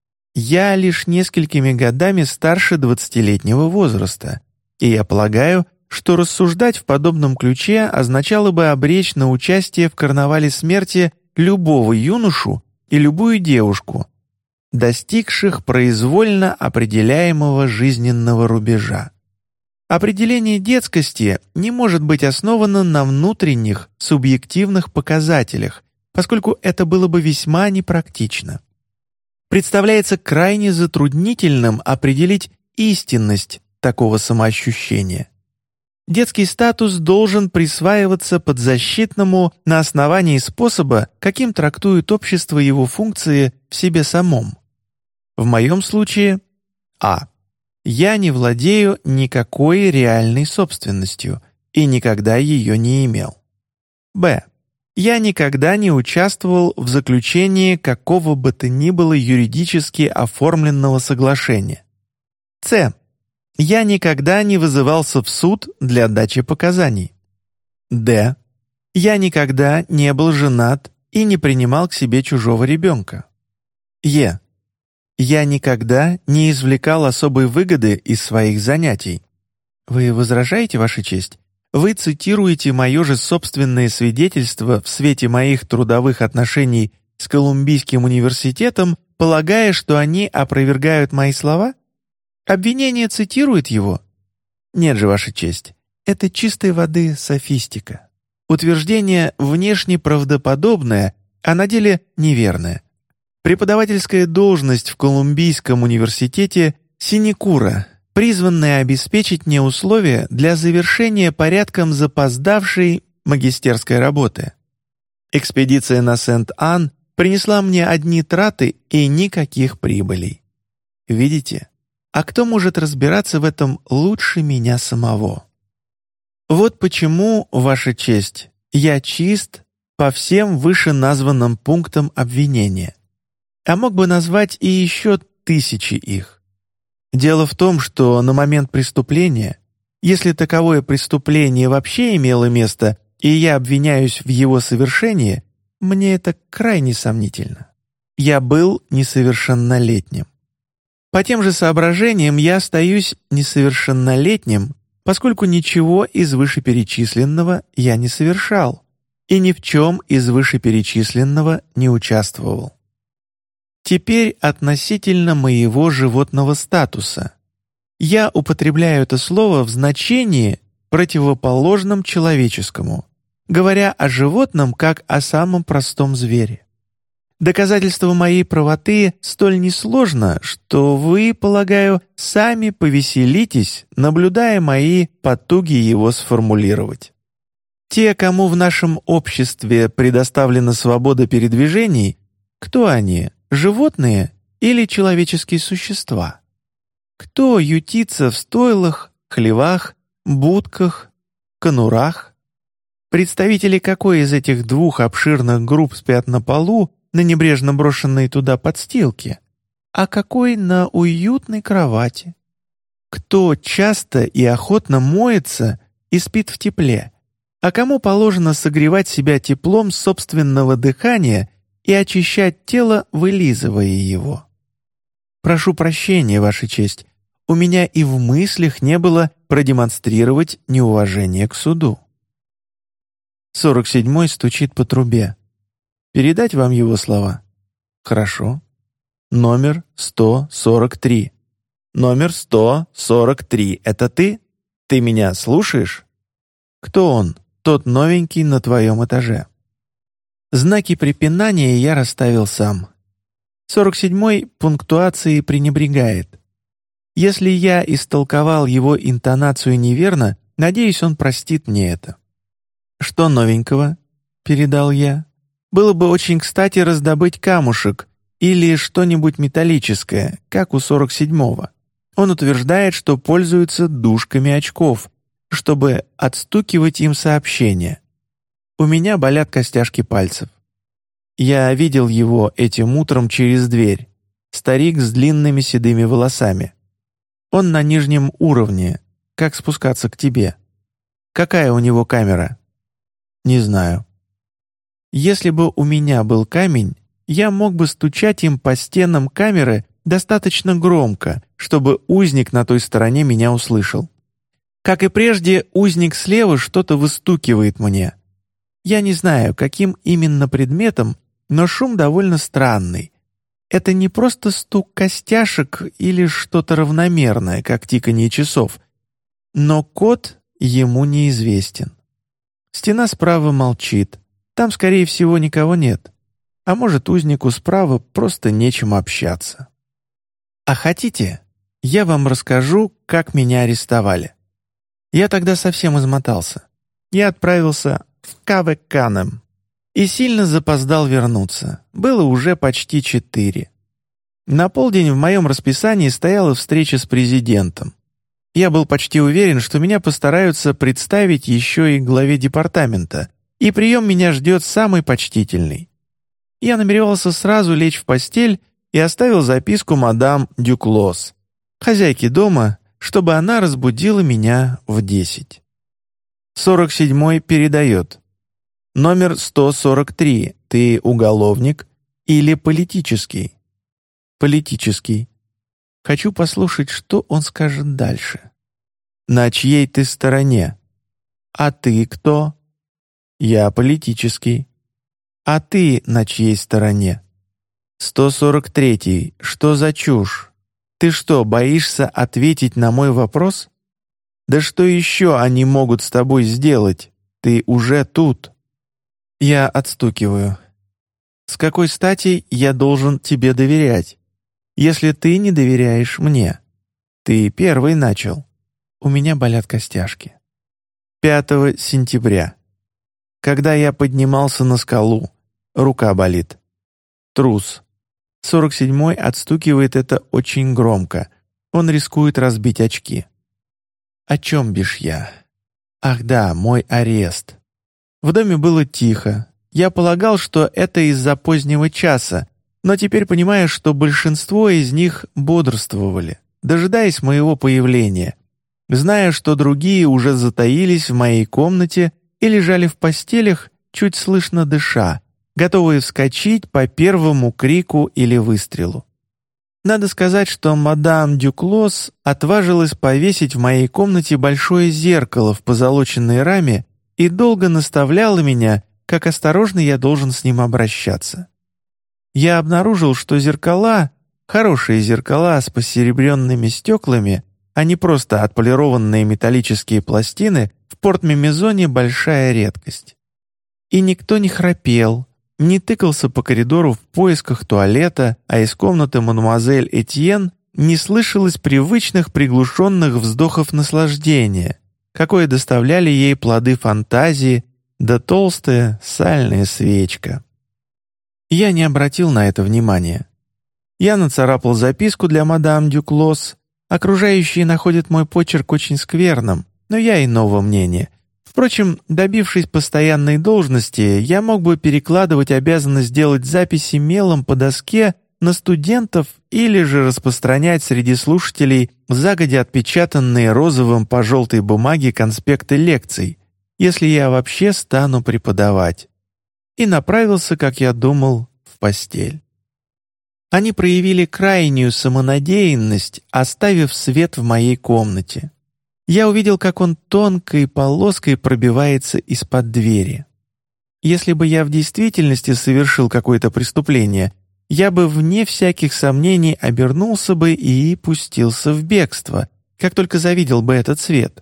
Я лишь несколькими годами старше 20-летнего возраста, и я полагаю, что рассуждать в подобном ключе означало бы обречь на участие в карнавале смерти любого юношу и любую девушку, достигших произвольно определяемого жизненного рубежа. Определение детскости не может быть основано на внутренних, субъективных показателях, поскольку это было бы весьма непрактично. Представляется крайне затруднительным определить истинность такого самоощущения. Детский статус должен присваиваться подзащитному на основании способа, каким трактует общество его функции в себе самом. В моем случае А. Я не владею никакой реальной собственностью и никогда ее не имел. Б. Я никогда не участвовал в заключении какого бы то ни было юридически оформленного соглашения. С. Я никогда не вызывался в суд для дачи показаний. Д. Я никогда не был женат и не принимал к себе чужого ребенка. Е. Я никогда не извлекал особой выгоды из своих занятий. Вы возражаете, Ваша честь? Вы цитируете мое же собственное свидетельство в свете моих трудовых отношений с Колумбийским университетом, полагая, что они опровергают мои слова? Обвинение цитирует его? Нет же, Ваша честь, это чистой воды софистика. Утверждение внешне правдоподобное, а на деле неверное. Преподавательская должность в Колумбийском университете – синекура, призванная обеспечить мне условия для завершения порядком запоздавшей магистерской работы. Экспедиция на Сент-Ан принесла мне одни траты и никаких прибылей. Видите? А кто может разбираться в этом лучше меня самого? Вот почему, Ваша честь, я чист по всем вышеназванным пунктам обвинения. А мог бы назвать и еще тысячи их. Дело в том, что на момент преступления, если таковое преступление вообще имело место, и я обвиняюсь в его совершении, мне это крайне сомнительно. Я был несовершеннолетним. По тем же соображениям я остаюсь несовершеннолетним, поскольку ничего из вышеперечисленного я не совершал и ни в чем из вышеперечисленного не участвовал. Теперь относительно моего животного статуса. Я употребляю это слово в значении, противоположном человеческому, говоря о животном как о самом простом звере. Доказательство моей правоты столь несложно, что вы, полагаю, сами повеселитесь, наблюдая мои потуги его сформулировать. Те, кому в нашем обществе предоставлена свобода передвижений, кто они, животные или человеческие существа? Кто ютится в стойлах, хлевах, будках, конурах? Представители какой из этих двух обширных групп спят на полу, на небрежно брошенной туда подстилке, а какой на уютной кровати? Кто часто и охотно моется и спит в тепле, а кому положено согревать себя теплом собственного дыхания и очищать тело, вылизывая его? Прошу прощения, Ваша честь, у меня и в мыслях не было продемонстрировать неуважение к суду. 47-й стучит по трубе. Передать вам его слова? Хорошо. Номер 143. Номер 143. Это ты? Ты меня слушаешь? Кто он, тот новенький на твоем этаже? Знаки препинания я расставил сам. 47-й пунктуации пренебрегает. Если я истолковал его интонацию неверно, надеюсь, он простит мне это. «Что новенького?» — передал я. «Было бы очень кстати раздобыть камушек или что-нибудь металлическое, как у 47-го. Он утверждает, что пользуется дужками очков, чтобы отстукивать им сообщения. У меня болят костяшки пальцев. Я видел его этим утром через дверь. Старик с длинными седыми волосами. Он на нижнем уровне. Как спускаться к тебе? Какая у него камера? Не знаю. Если бы у меня был камень, я мог бы стучать им по стенам камеры достаточно громко, чтобы узник на той стороне меня услышал. Как и прежде, узник слева что-то выстукивает мне. Я не знаю, каким именно предметом, но шум довольно странный. Это не просто стук костяшек или что-то равномерное, как тиканье часов, но код ему неизвестен. Стена справа молчит, там, скорее всего, никого нет. А может, узнику справа просто нечем общаться. А хотите, я вам расскажу, как меня арестовали. Я тогда совсем измотался. Я отправился в Каве-Канем и сильно запоздал вернуться. Было уже почти 4. На полдень в моем расписании стояла встреча с президентом. Я был почти уверен, что меня постараются представить еще и главе департамента, и прием меня ждет самый почтительный. Я намеревался сразу лечь в постель и оставил записку мадам Дюклос, хозяйке дома, чтобы она разбудила меня в 10. 47-й передает. Номер 143. Ты уголовник или политический? Политический. Хочу послушать, что он скажет дальше. На чьей ты стороне? А ты кто? Я политический. А ты на чьей стороне? 143. Что за чушь? Ты что, боишься ответить на мой вопрос? Да что еще они могут с тобой сделать? Ты уже тут. Я отстукиваю. С какой стати я должен тебе доверять, если ты не доверяешь мне? Ты первый начал. У меня болят костяшки. 5 сентября. Когда я поднимался на скалу, рука болит. Трус. 47-й отстукивает это очень громко. Он рискует разбить очки. О чем бишь я? Ах да, мой арест. В доме было тихо. Я полагал, что это из-за позднего часа, но теперь понимаю, что большинство из них бодрствовали, дожидаясь моего появления, зная, что другие уже затаились в моей комнате и лежали в постелях, чуть слышно дыша, готовые вскочить по первому крику или выстрелу. Надо сказать, что мадам Дюклос отважилась повесить в моей комнате большое зеркало в позолоченной раме и долго наставляла меня, как осторожно я должен с ним обращаться. Я обнаружил, что зеркала, хорошие зеркала с посеребренными стеклами, а не просто отполированные металлические пластины, в Порт-Мемезоне большая редкость. И никто не храпел, не тыкался по коридору в поисках туалета, а из комнаты мадемуазель Этьен не слышалось привычных приглушенных вздохов наслаждения, какое доставляли ей плоды фантазии да толстая сальная свечка. Я не обратил на это внимания. Я нацарапал записку для мадам Дюклос. Окружающие находят мой почерк очень скверным, но я иного мнения. Впрочем, добившись постоянной должности, я мог бы перекладывать обязанность делать записи мелом по доске на студентов или же распространять среди слушателей загодя отпечатанные розовым по желтой бумаге конспекты лекций, если я вообще стану преподавать. И направился, как я думал, в постель. Они проявили крайнюю самонадеянность, оставив свет в моей комнате. Я увидел, как он тонкой полоской пробивается из-под двери. Если бы я в действительности совершил какое-то преступление, я бы вне всяких сомнений обернулся бы и пустился в бегство, как только завидел бы этот свет.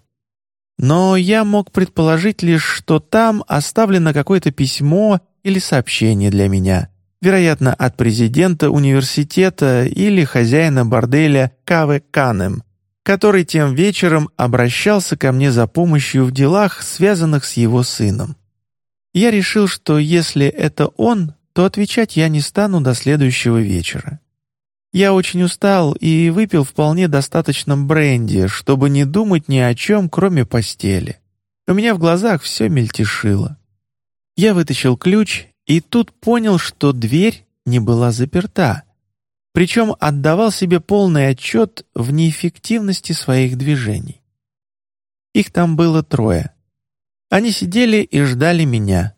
Но я мог предположить лишь, что там оставлено какое-то письмо или сообщение для меня, вероятно, от президента университета или хозяина борделя Каве Канем, который тем вечером обращался ко мне за помощью в делах, связанных с его сыном. Я решил, что если это он, то отвечать я не стану до следующего вечера. Я очень устал и выпил вполне достаточно бренди, чтобы не думать ни о чем, кроме постели. У меня в глазах все мельтешило. Я вытащил ключ и тут понял, что дверь не была заперта. Причем отдавал себе полный отчет в неэффективности своих движений. Их там было 3. Они сидели и ждали меня.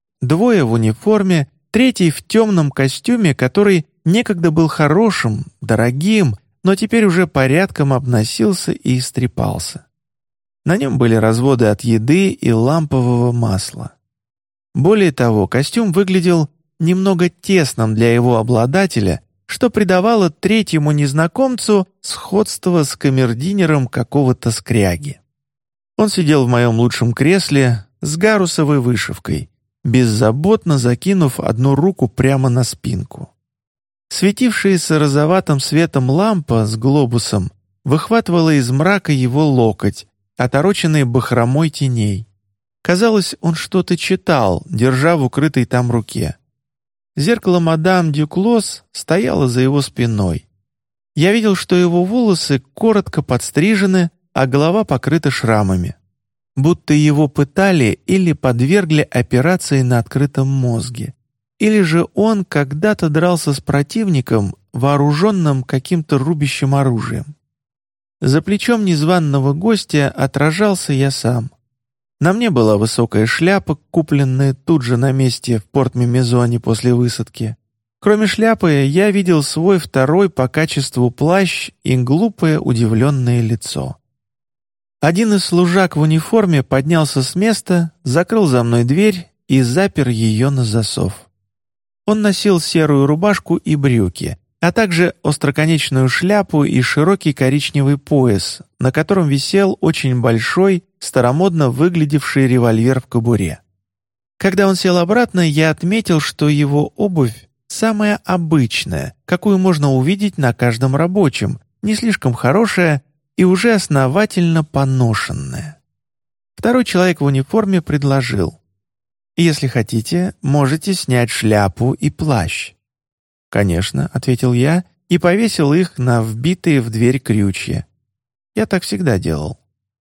2 в униформе, 3 в темном костюме, который некогда был хорошим, дорогим, но теперь уже порядком обносился и истрепался. На нем были разводы от еды и лампового масла. Более того, костюм выглядел немного тесным для его обладателя, что придавало 3-му незнакомцу сходство с камердинером какого-то скряги. Он сидел в моем лучшем кресле с гарусовой вышивкой, беззаботно закинув одну руку прямо на спинку. Светившаяся розоватым светом лампа с глобусом выхватывала из мрака его локоть, отороченный бахромой теней. Казалось, он что-то читал, держа в укрытой там руке. Зеркало мадам Дюклос стояло за его спиной. Я видел, что его волосы коротко подстрижены, а голова покрыта шрамами. Будто его пытали или подвергли операции на открытом мозге. Или же он когда-то дрался с противником, вооруженным каким-то рубящим оружием. За плечом незваного гостя отражался я сам. На мне была высокая шляпа, купленная тут же на месте в Порт-Мимезоне после высадки. Кроме шляпы, я видел свой 2-й по качеству плащ и глупое удивленное лицо. Один из служак в униформе поднялся с места, закрыл за мной дверь и запер ее на засов. Он носил серую рубашку и брюки, а также остроконечную шляпу и широкий коричневый пояс, на котором висел очень большой, старомодно выглядевший револьвер в кобуре. Когда он сел обратно, я отметил, что его обувь самая обычная, какую можно увидеть на каждом рабочем, не слишком хорошая и уже основательно поношенная. 2-й человек в униформе предложил: «Если хотите, можете снять шляпу и плащ». «Конечно», — ответил я и повесил их на вбитые в дверь крючья. Я так всегда делал.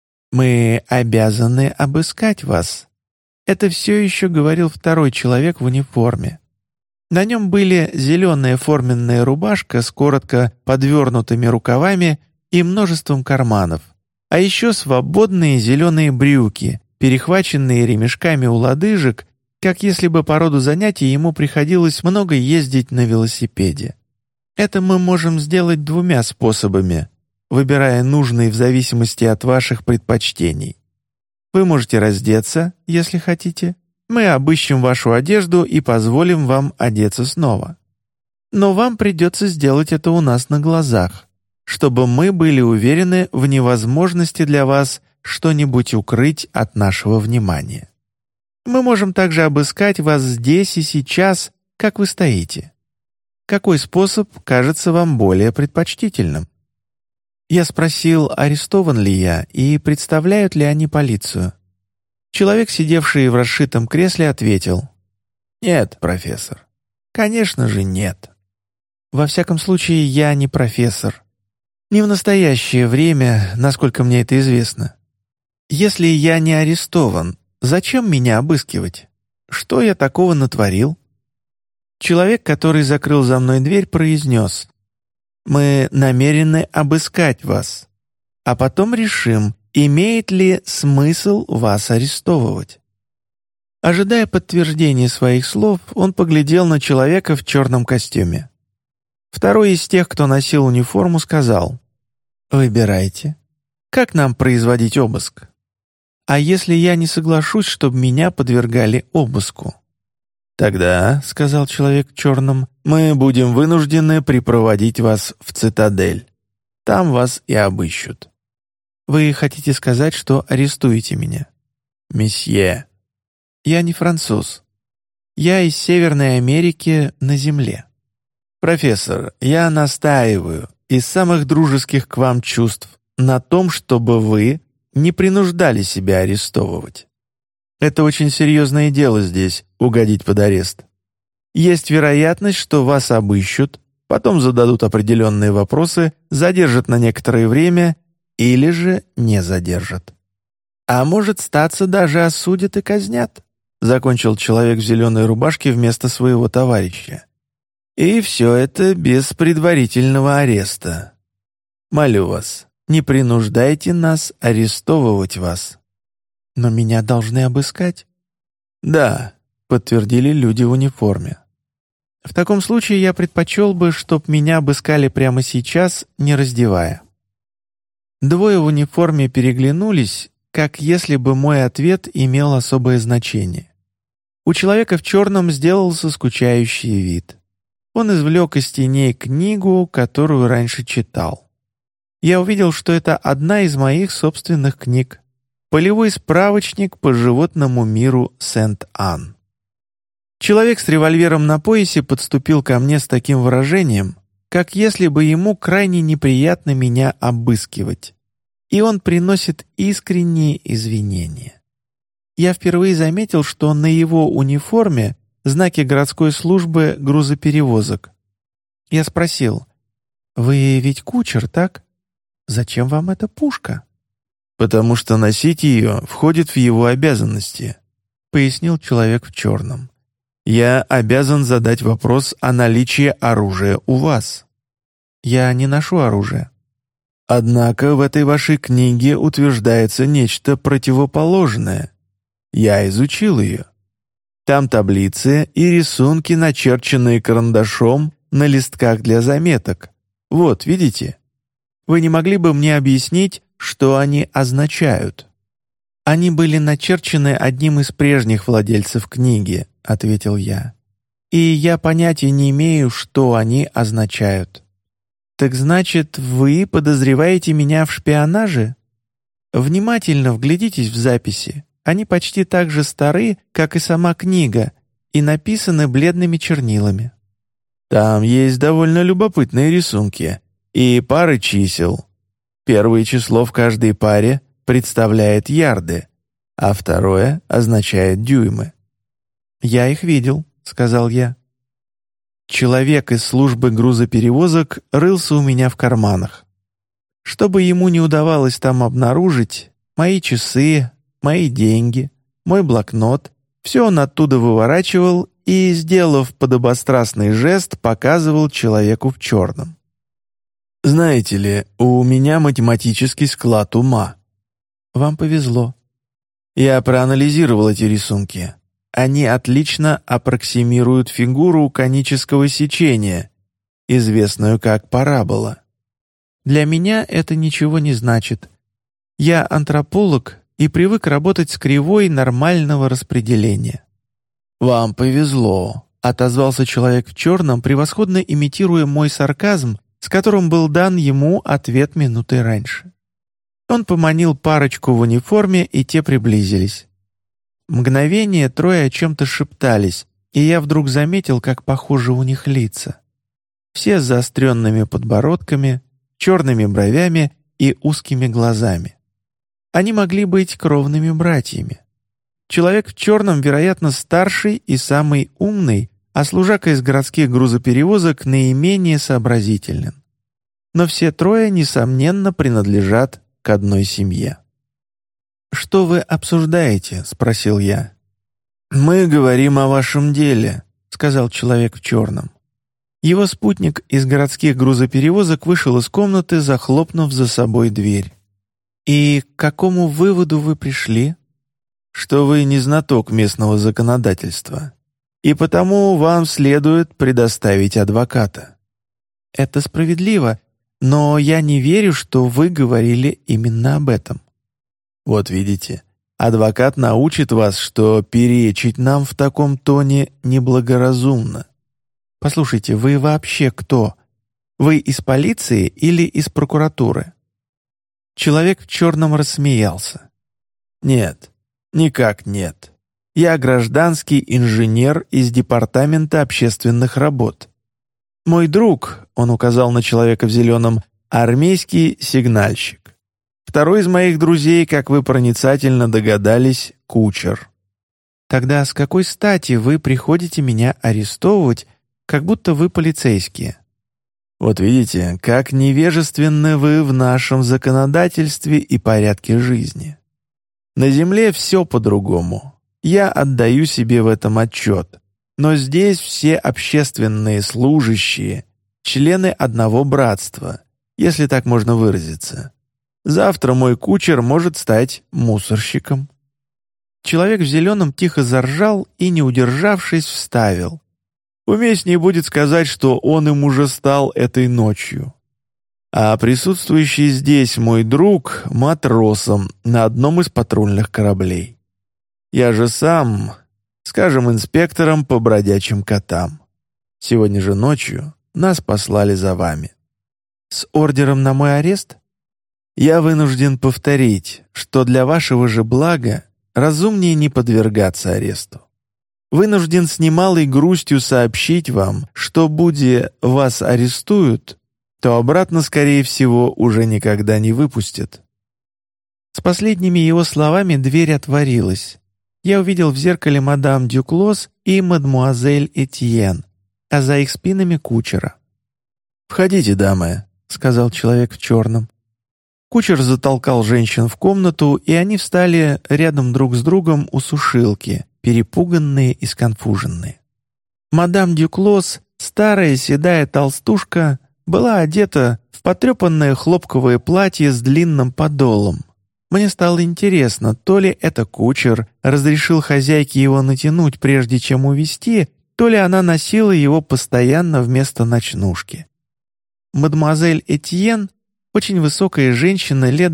«Мы обязаны обыскать вас». Это все еще говорил 2-й человек в униформе. На нем были зеленая форменная рубашка с коротко подвернутыми рукавами и множеством карманов, а еще свободные зеленые брюки, перехваченные ремешками у лодыжек, как если бы по роду занятий ему приходилось много ездить на велосипеде. Это мы можем сделать 2 способами, выбирая нужный в зависимости от ваших предпочтений. Вы можете раздеться, если хотите. Мы обыщем вашу одежду и позволим вам одеться снова. Но вам придется сделать это у нас на глазах, чтобы мы были уверены в невозможности для вас что-нибудь укрыть от нашего внимания. Мы можем также обыскать вас здесь и сейчас, как вы стоите. Какой способ кажется вам более предпочтительным?» Я спросил, арестован ли я и представляют ли они полицию. Человек, сидевший в расшитом кресле, ответил: «Нет, профессор. Конечно же, нет. Во всяком случае, я не профессор. Не в настоящее время, насколько мне это известно. Если я не арестован, зачем меня обыскивать? Что я такого натворил?» Человек, который закрыл за мной дверь, произнес: «Мы намерены обыскать вас, а потом решим, имеет ли смысл вас арестовывать». Ожидая подтверждения своих слов, он поглядел на человека в черном костюме. Второй из тех, кто носил униформу, сказал: «Выбирайте. Как нам производить обыск? А если я не соглашусь, чтобы меня подвергали обыску?» «Тогда, — сказал человек в черном, — мы будем вынуждены припроводить вас в цитадель. Там вас и обыщут». «Вы хотите сказать, что арестуете меня?» «Месье, я не француз. Я из Северной Америки на земле. Профессор, я настаиваю из самых дружеских к вам чувств на том, чтобы вы не принуждали себя арестовывать. Это очень серьезное дело здесь — угодить под арест. Есть вероятность, что вас обыщут, потом зададут определенные вопросы, задержат на некоторое время или же не задержат. А может, статься, даже осудят и казнят», — закончил человек в зеленой рубашке вместо своего товарища. «И все это без предварительного ареста. Молю вас, не принуждайте нас арестовывать вас». «Но меня должны обыскать?» «Да», — подтвердили люди в униформе. «В таком случае я предпочел бы, чтоб меня обыскали прямо сейчас, не раздевая». Двое в униформе переглянулись, как если бы мой ответ имел особое значение. У человека в черном сделался скучающий вид. Он извлек из теней книгу, которую раньше читал. Я увидел, что это одна из моих собственных книг. Полевой справочник по животному миру Сент-Ан. Человек с револьвером на поясе подступил ко мне с таким выражением, как если бы ему крайне неприятно меня обыскивать, и он приносит искренние извинения. Я впервые заметил, что на его униформе знаки городской службы грузоперевозок. Я спросил: «Вы ведь кучер, так? Зачем вам эта пушка?» «Потому что носить ее входит в его обязанности», — пояснил человек в черном. «Я обязан задать вопрос о наличии оружия у вас». «Я не ношу оружие». «Однако в этой вашей книге утверждается нечто противоположное. Я изучил ее. Там таблицы и рисунки, начерченные карандашом на листках для заметок. Вот, видите? Вы не могли бы мне объяснить, что они означают?» «Они были начерчены одним из прежних владельцев книги», — ответил я. «И я понятия не имею, что они означают». «Так значит, вы подозреваете меня в шпионаже? Внимательно вглядитесь в записи. Они почти так же стары, как и сама книга, и написаны бледными чернилами». «Там есть довольно любопытные рисунки и пары чисел. Первое число в каждой паре представляет ярды, а второе означает дюймы». «Я их видел», — сказал я. Человек из службы грузоперевозок рылся у меня в карманах. Что бы ему не удавалось там обнаружить, мои часы, мои деньги, мой блокнот, все он оттуда выворачивал и, сделав подобострастный жест, показывал человеку в черном. «Знаете ли, у меня математический склад ума». «Вам повезло». «Я проанализировал эти рисунки. Они отлично аппроксимируют фигуру конического сечения, известную как парабола». «Для меня это ничего не значит. Я антрополог и привык работать с кривой нормального распределения». «Вам повезло», — отозвался человек в черном, превосходно имитируя мой сарказм, с которым был дан ему ответ минутой раньше. Он поманил парочку в униформе, и те приблизились. Мгновение трое о чем-то шептались, и я вдруг заметил, как похожи у них лица. Все с заостренными подбородками, черными бровями и узкими глазами. Они могли быть кровными братьями. Человек в черном, вероятно, старший и самый умный, а служака из городских грузоперевозок наименее сообразителен. Но все трое, несомненно, принадлежат к одной семье. «Что вы обсуждаете?» — спросил я. «Мы говорим о вашем деле», — сказал человек в черном. Его спутник из городских грузоперевозок вышел из комнаты, захлопнув за собой дверь. «И к какому выводу вы пришли?» «Что вы не знаток местного законодательства, и потому вам следует предоставить адвоката». «Это справедливо, но я не верю, что вы говорили именно об этом». «Вот видите, адвокат научит вас, что перечить нам в таком тоне неблагоразумно». «Послушайте, вы вообще кто? Вы из полиции или из прокуратуры?» Человек в черном рассмеялся. «Нет, никак нет. Я гражданский инженер из департамента общественных работ. Мой друг, — он указал на человека в зеленом, — армейский сигнальщик. Второй из моих друзей, как вы проницательно догадались, кучер». «Тогда с какой стати вы приходите меня арестовывать, как будто вы полицейские?» «Вот видите, как невежественны вы в нашем законодательстве и порядке жизни. На земле все по-другому. Я отдаю себе в этом отчет. Но здесь все общественные служащие, члены одного братства, если так можно выразиться. Завтра мой кучер может стать мусорщиком». Человек в зеленом тихо заржал и, не удержавшись, вставил. Уместнее будет сказать, что он им уже стал этой ночью. А присутствующий здесь мой друг — матросом на одном из патрульных кораблей. Я же сам, скажем, инспектором по бродячим котам. Сегодня же ночью нас послали за вами». «С ордером на мой арест?» «Я вынужден повторить, что для вашего же блага разумнее не подвергаться аресту. Вынужден с немалой грустью сообщить вам, что, будь вас арестуют, то обратно, скорее всего, уже никогда не выпустят». С последними его словами дверь отворилась. Я увидел в зеркале мадам Дюклос и мадмуазель Этьен, а за их спинами кучера. «Входите, дамы», — сказал человек в черном. Кучер затолкал женщин в комнату, и они встали рядом друг с другом у сушилки, перепуганные и сконфуженные. Мадам Дюклос, старая седая толстушка, была одета в потрепанное хлопковое платье с длинным подолом. Мне стало интересно, то ли это кучер разрешил хозяйке его натянуть, прежде чем увезти, то ли она носила его постоянно вместо ночнушки. Мадемуазель Этьен, очень высокая женщина лет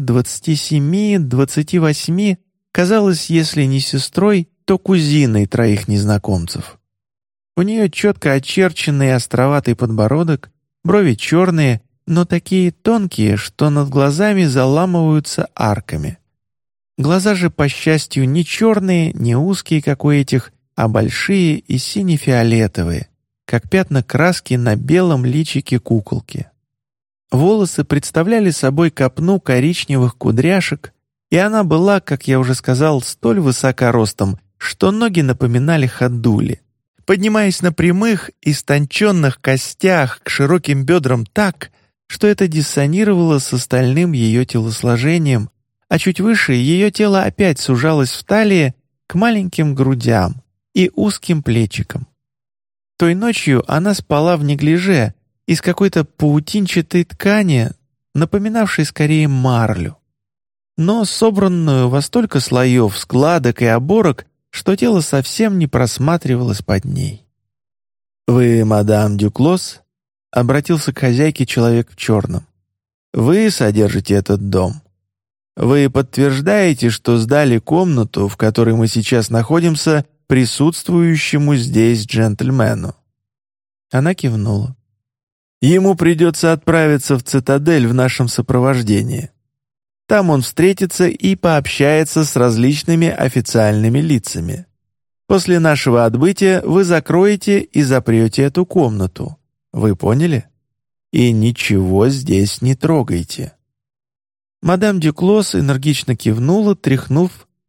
27-28, казалась, если не сестрой, то кузиной троих незнакомцев. У нее четко очерченный островатый подбородок, брови черные, но такие тонкие, что над глазами заламываются арками. Глаза же, по счастью, не черные, не узкие, как у этих, а большие и сине-фиолетовые, как пятна краски на белом личике куколки. Волосы представляли собой копну коричневых кудряшек, и она была, как я уже сказал, столь высока ростом, что ноги напоминали ходули, поднимаясь на прямых, истонченных костях к широким бедрам так, что это диссонировало с остальным ее телосложением, а чуть выше ее тело опять сужалось в талии к маленьким грудям и узким плечикам. Той ночью она спала в неглиже из какой-то паутинчатой ткани, напоминавшей скорее марлю, но собранную во столько слоев, складок и оборок, что тело совсем не просматривалось под ней. «Вы, мадам Дюклос?» — обратился к хозяйке человек в черном. «Вы содержите этот дом. Вы подтверждаете, что сдали комнату, в которой мы сейчас находимся, присутствующему здесь джентльмену?» Она кивнула. «Ему придется отправиться в цитадель в нашем сопровождении. Там он встретится и пообщается с различными официальными лицами. После нашего отбытия вы закроете и запрете эту комнату. Вы поняли? И ничего здесь не трогайте». Мадам Дюклос энергично кивнула, тряхнув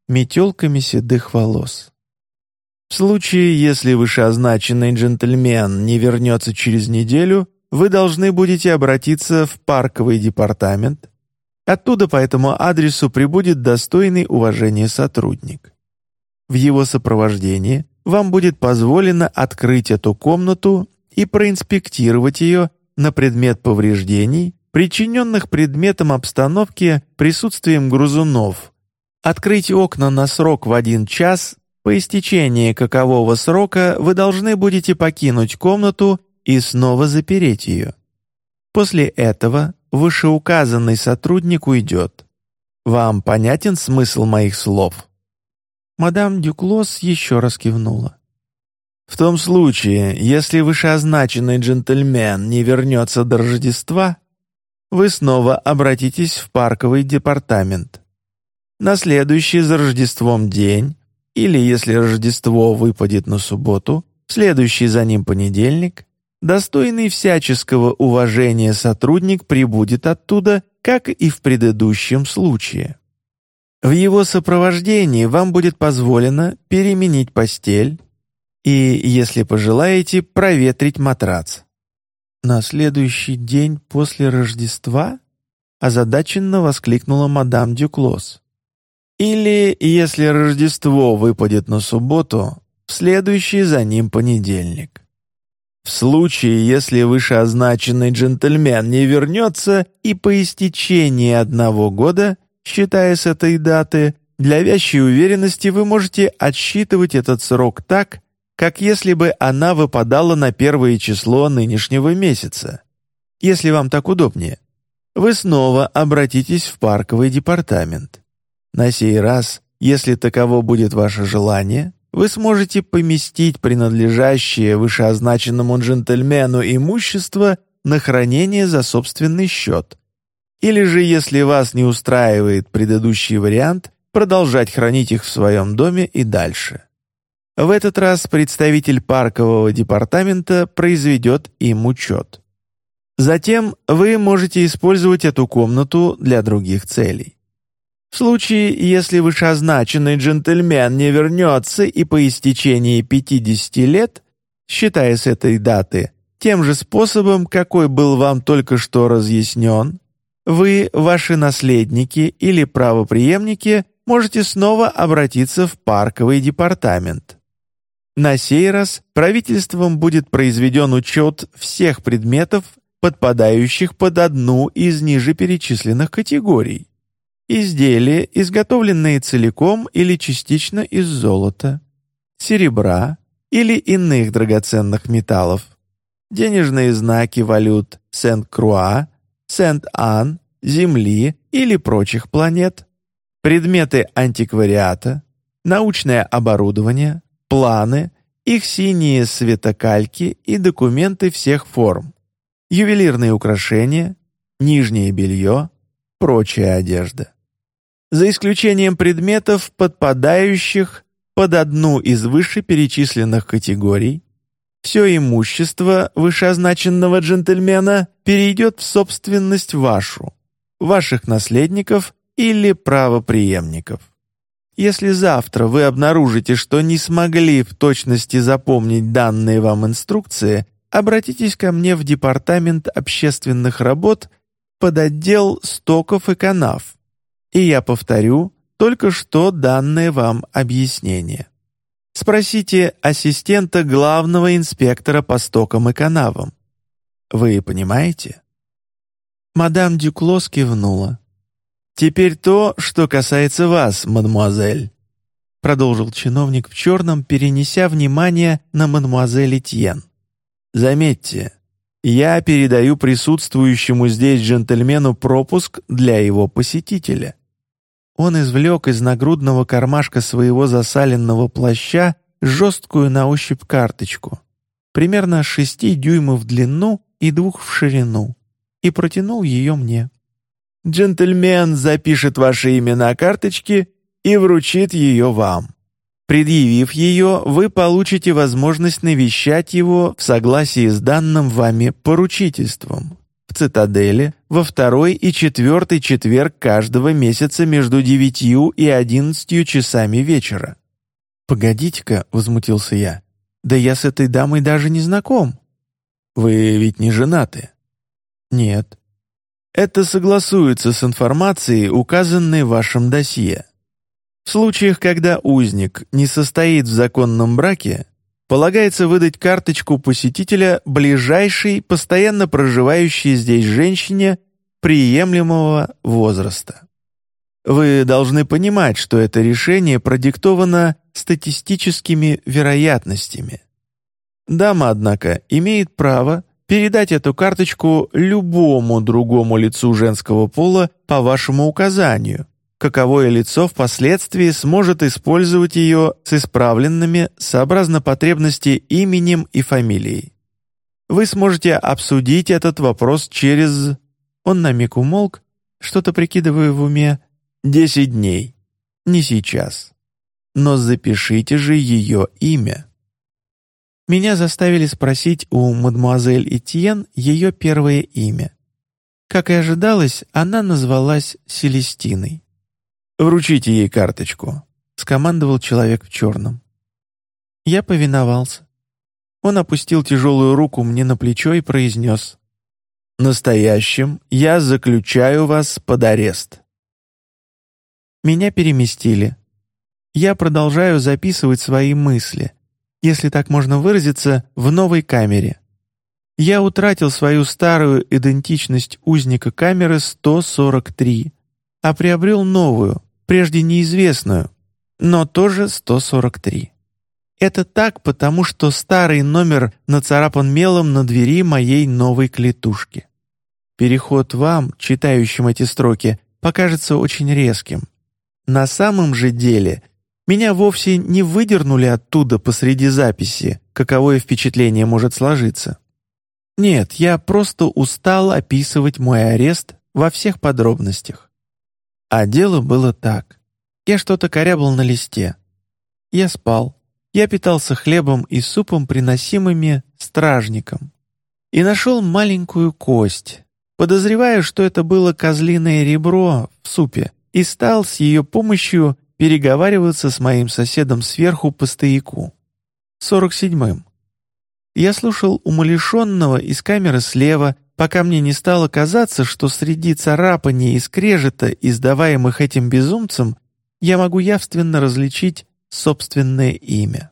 метелками седых волос. В случае, если вышеозначенный джентльмен не вернется через неделю, вы должны будете обратиться в парковый департамент. Оттуда по этому адресу прибудет достойный уважения сотрудник. В его сопровождении вам будет позволено открыть эту комнату и проинспектировать ее на предмет повреждений, причиненных предметом обстановки присутствием грызунов, открыть окна на срок в 1 час, по истечении какового срока вы должны будете покинуть комнату и снова запереть ее. После этого вышеуказанный сотрудник уйдет. Вам понятен смысл моих слов?» Мадам Дюклос еще раз кивнула. «В том случае, если вышеозначенный джентльмен не вернется до Рождества, вы снова обратитесь в парковый департамент. На следующий за Рождеством день, или если Рождество выпадет на субботу, следующий за ним понедельник, достойный всяческого уважения сотрудник прибудет оттуда, как и в предыдущем случае. В его сопровождении вам будет позволено переменить постель и, если пожелаете, проветрить матрац». «На следующий день после Рождества?» — озадаченно воскликнула мадам Дюклос. «Или, если Рождество выпадет на субботу, в следующий за ним понедельник. В случае, если вышеозначенный джентльмен не вернется и по истечении 1 года, считая с этой даты, для вящей уверенности вы можете отсчитывать этот срок так, как если бы она выпадала на 1 число нынешнего месяца. Если вам так удобнее, вы снова обратитесь в парковый департамент. На сей раз, если таково будет ваше желание, вы сможете поместить принадлежащее вышеозначенному джентльмену имущество на хранение за собственный счет. Или же, если вас не устраивает предыдущий вариант, продолжать хранить их в своем доме и дальше. В этот раз представитель паркового департамента произведет им учет. Затем вы можете использовать эту комнату для других целей. В случае, если вышеозначенный джентльмен не вернется и по истечении 50 лет, считая с этой даты, тем же способом, какой был вам только что разъяснен, вы, ваши наследники или правопреемники можете снова обратиться в парковый департамент. На сей раз правительством будет произведен учет всех предметов, подпадающих под одну из ниже перечисленных категорий. Изделия, изготовленные целиком или частично из золота, серебра или иных драгоценных металлов, денежные знаки валют Сент-Круа, Сент-Ан, Земли или прочих планет, предметы антиквариата, научное оборудование, планы, их синие светокальки и документы всех форм, ювелирные украшения, нижнее белье, прочая одежда. За исключением предметов, подпадающих под одну из вышеперечисленных категорий, все имущество вышеозначенного джентльмена перейдет в собственность вашу, ваших наследников или правопреемников. Если завтра вы обнаружите, что не смогли в точности запомнить данные вам инструкции, обратитесь ко мне в Департамент общественных работ под отдел стоков и канав, и я повторю только что данное вам объяснение. Спросите ассистента главного инспектора по стокам и канавам. Вы понимаете?» Мадам Дюклос кивнула. «Теперь то, что касается вас, мадемуазель», продолжил чиновник в черном, перенеся внимание на мадемуазель Этьен. «Заметьте, я передаю присутствующему здесь джентльмену пропуск для его посетителя». Он извлек из нагрудного кармашка своего засаленного плаща жесткую на ощупь карточку, примерно 6 дюймов в длину и 2 в ширину, и протянул ее мне. «Джентльмен запишет ваши имя на карточке и вручит ее вам. Предъявив ее, вы получите возможность навещать его в согласии с данным вами поручительством. В «Цитадели» во второй и четвертый четверг каждого месяца между 9 и 11 часами вечера». «Погодите-ка», — возмутился я, — «да я с этой дамой даже не знаком». «Вы ведь не женаты?» «Нет». «Это согласуется с информацией, указанной в вашем досье. В случаях, когда узник не состоит в законном браке, полагается выдать карточку посетителя ближайшей, постоянно проживающей здесь женщине приемлемого возраста. Вы должны понимать, что это решение продиктовано статистическими вероятностями. Дама, однако, имеет право передать эту карточку любому другому лицу женского пола по вашему указанию, каковое лицо впоследствии сможет использовать ее с исправленными сообразно потребности именем и фамилией. Вы сможете обсудить этот вопрос через...» Он на миг умолк, что-то прикидывая в уме. «10 дней. Не сейчас. Но запишите же ее имя». Меня заставили спросить у мадемуазель Этьен ее первое имя. Как и ожидалось, она назвалась Селестиной. «Вручите ей карточку», — скомандовал человек в черном. Я повиновался. Он опустил тяжелую руку мне на плечо и произнес: «Настоящим я заключаю вас под арест». Меня переместили. Я продолжаю записывать свои мысли, если так можно выразиться, в новой камере. Я утратил свою старую идентичность узника камеры 143, а приобрел новую, прежде неизвестную, но тоже 143. Это так, потому что старый номер нацарапан мелом на двери моей новой клетушки. Переход вам, читающим эти строки, покажется очень резким. На самом же деле меня вовсе не выдернули оттуда посреди записи, каковое впечатление может сложиться. Нет, я просто устал описывать мой арест во всех подробностях. А дело было так. Я что-то корябал на листе. Я спал. Я питался хлебом и супом, приносимыми стражником. И нашел маленькую кость. Подозреваю, что это было козлиное ребро в супе, и стал с ее помощью переговариваться с моим соседом сверху по стояку. 47-м. Я слушал умалишенного из камеры слева, пока мне не стало казаться, что среди царапания и скрежета, издаваемых этим безумцем, я могу явственно различить собственное имя.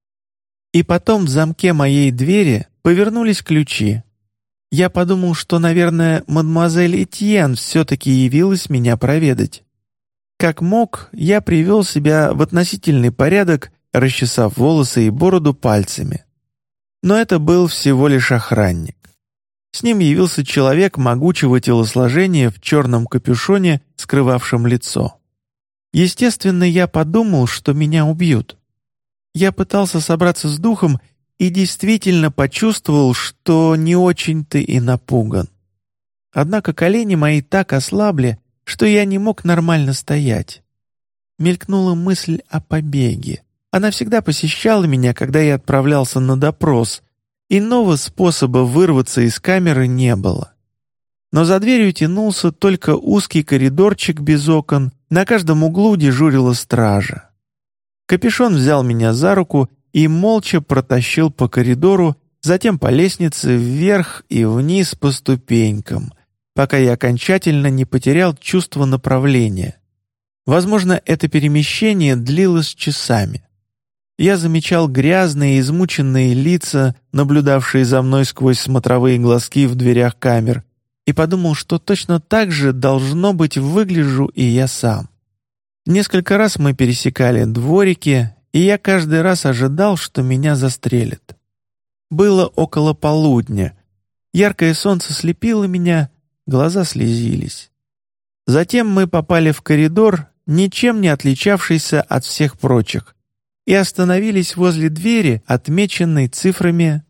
И потом в замке моей двери повернулись ключи. Я подумал, что, наверное, мадемуазель Этьен все-таки явилась меня проведать. Как мог, я привел себя в относительный порядок, расчесав волосы и бороду пальцами. Но это был всего лишь охранник. С ним явился человек могучего телосложения в черном капюшоне, скрывавшем лицо. Естественно, я подумал, что меня убьют. Я пытался собраться с духом и действительно почувствовал, что не очень-то и напуган. Однако колени мои так ослабли, что я не мог нормально стоять. Мелькнула мысль о побеге. Она всегда посещала меня, когда я отправлялся на допрос. Иного способа вырваться из камеры не было. Но за дверью тянулся только узкий коридорчик без окон, на каждом углу дежурила стража. Капюшон взял меня за руку и молча протащил по коридору, затем по лестнице вверх и вниз по ступенькам, пока я окончательно не потерял чувство направления. Возможно, это перемещение длилось часами. Я замечал грязные, измученные лица, наблюдавшие за мной сквозь смотровые глазки в дверях камер, и подумал, что точно так же, должно быть, выгляжу и я сам. Несколько раз мы пересекали дворики, и я каждый раз ожидал, что меня застрелят. Было около полудня. Яркое солнце слепило меня, глаза слезились. Затем мы попали в коридор, ничем не отличавшийся от всех прочих, и остановились возле двери, отмеченной цифрами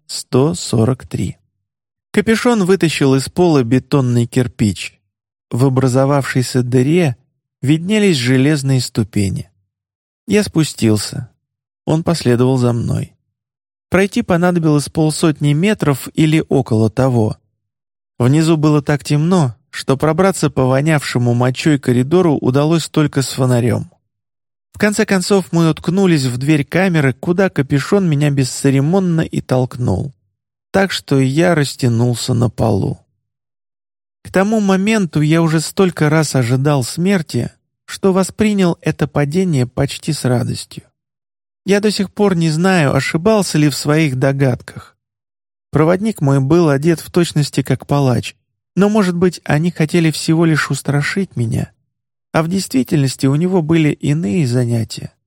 143. Капюшон вытащил из пола бетонный кирпич. В образовавшейся дыре виднелись железные ступени. Я спустился. Он последовал за мной. Пройти понадобилось 50 метров или около того. Внизу было так темно, что пробраться по вонявшему мочой коридору удалось только с фонарем. В конце концов мы уткнулись в дверь камеры, куда капюшон меня бесцеремонно и толкнул. Так что я растянулся на полу. К тому моменту я уже столько раз ожидал смерти, что воспринял это падение почти с радостью. Я до сих пор не знаю, ошибался ли в своих догадках. Проводник мой был одет в точности как палач, но, может быть, они хотели всего лишь устрашить меня, а в действительности у него были иные занятия.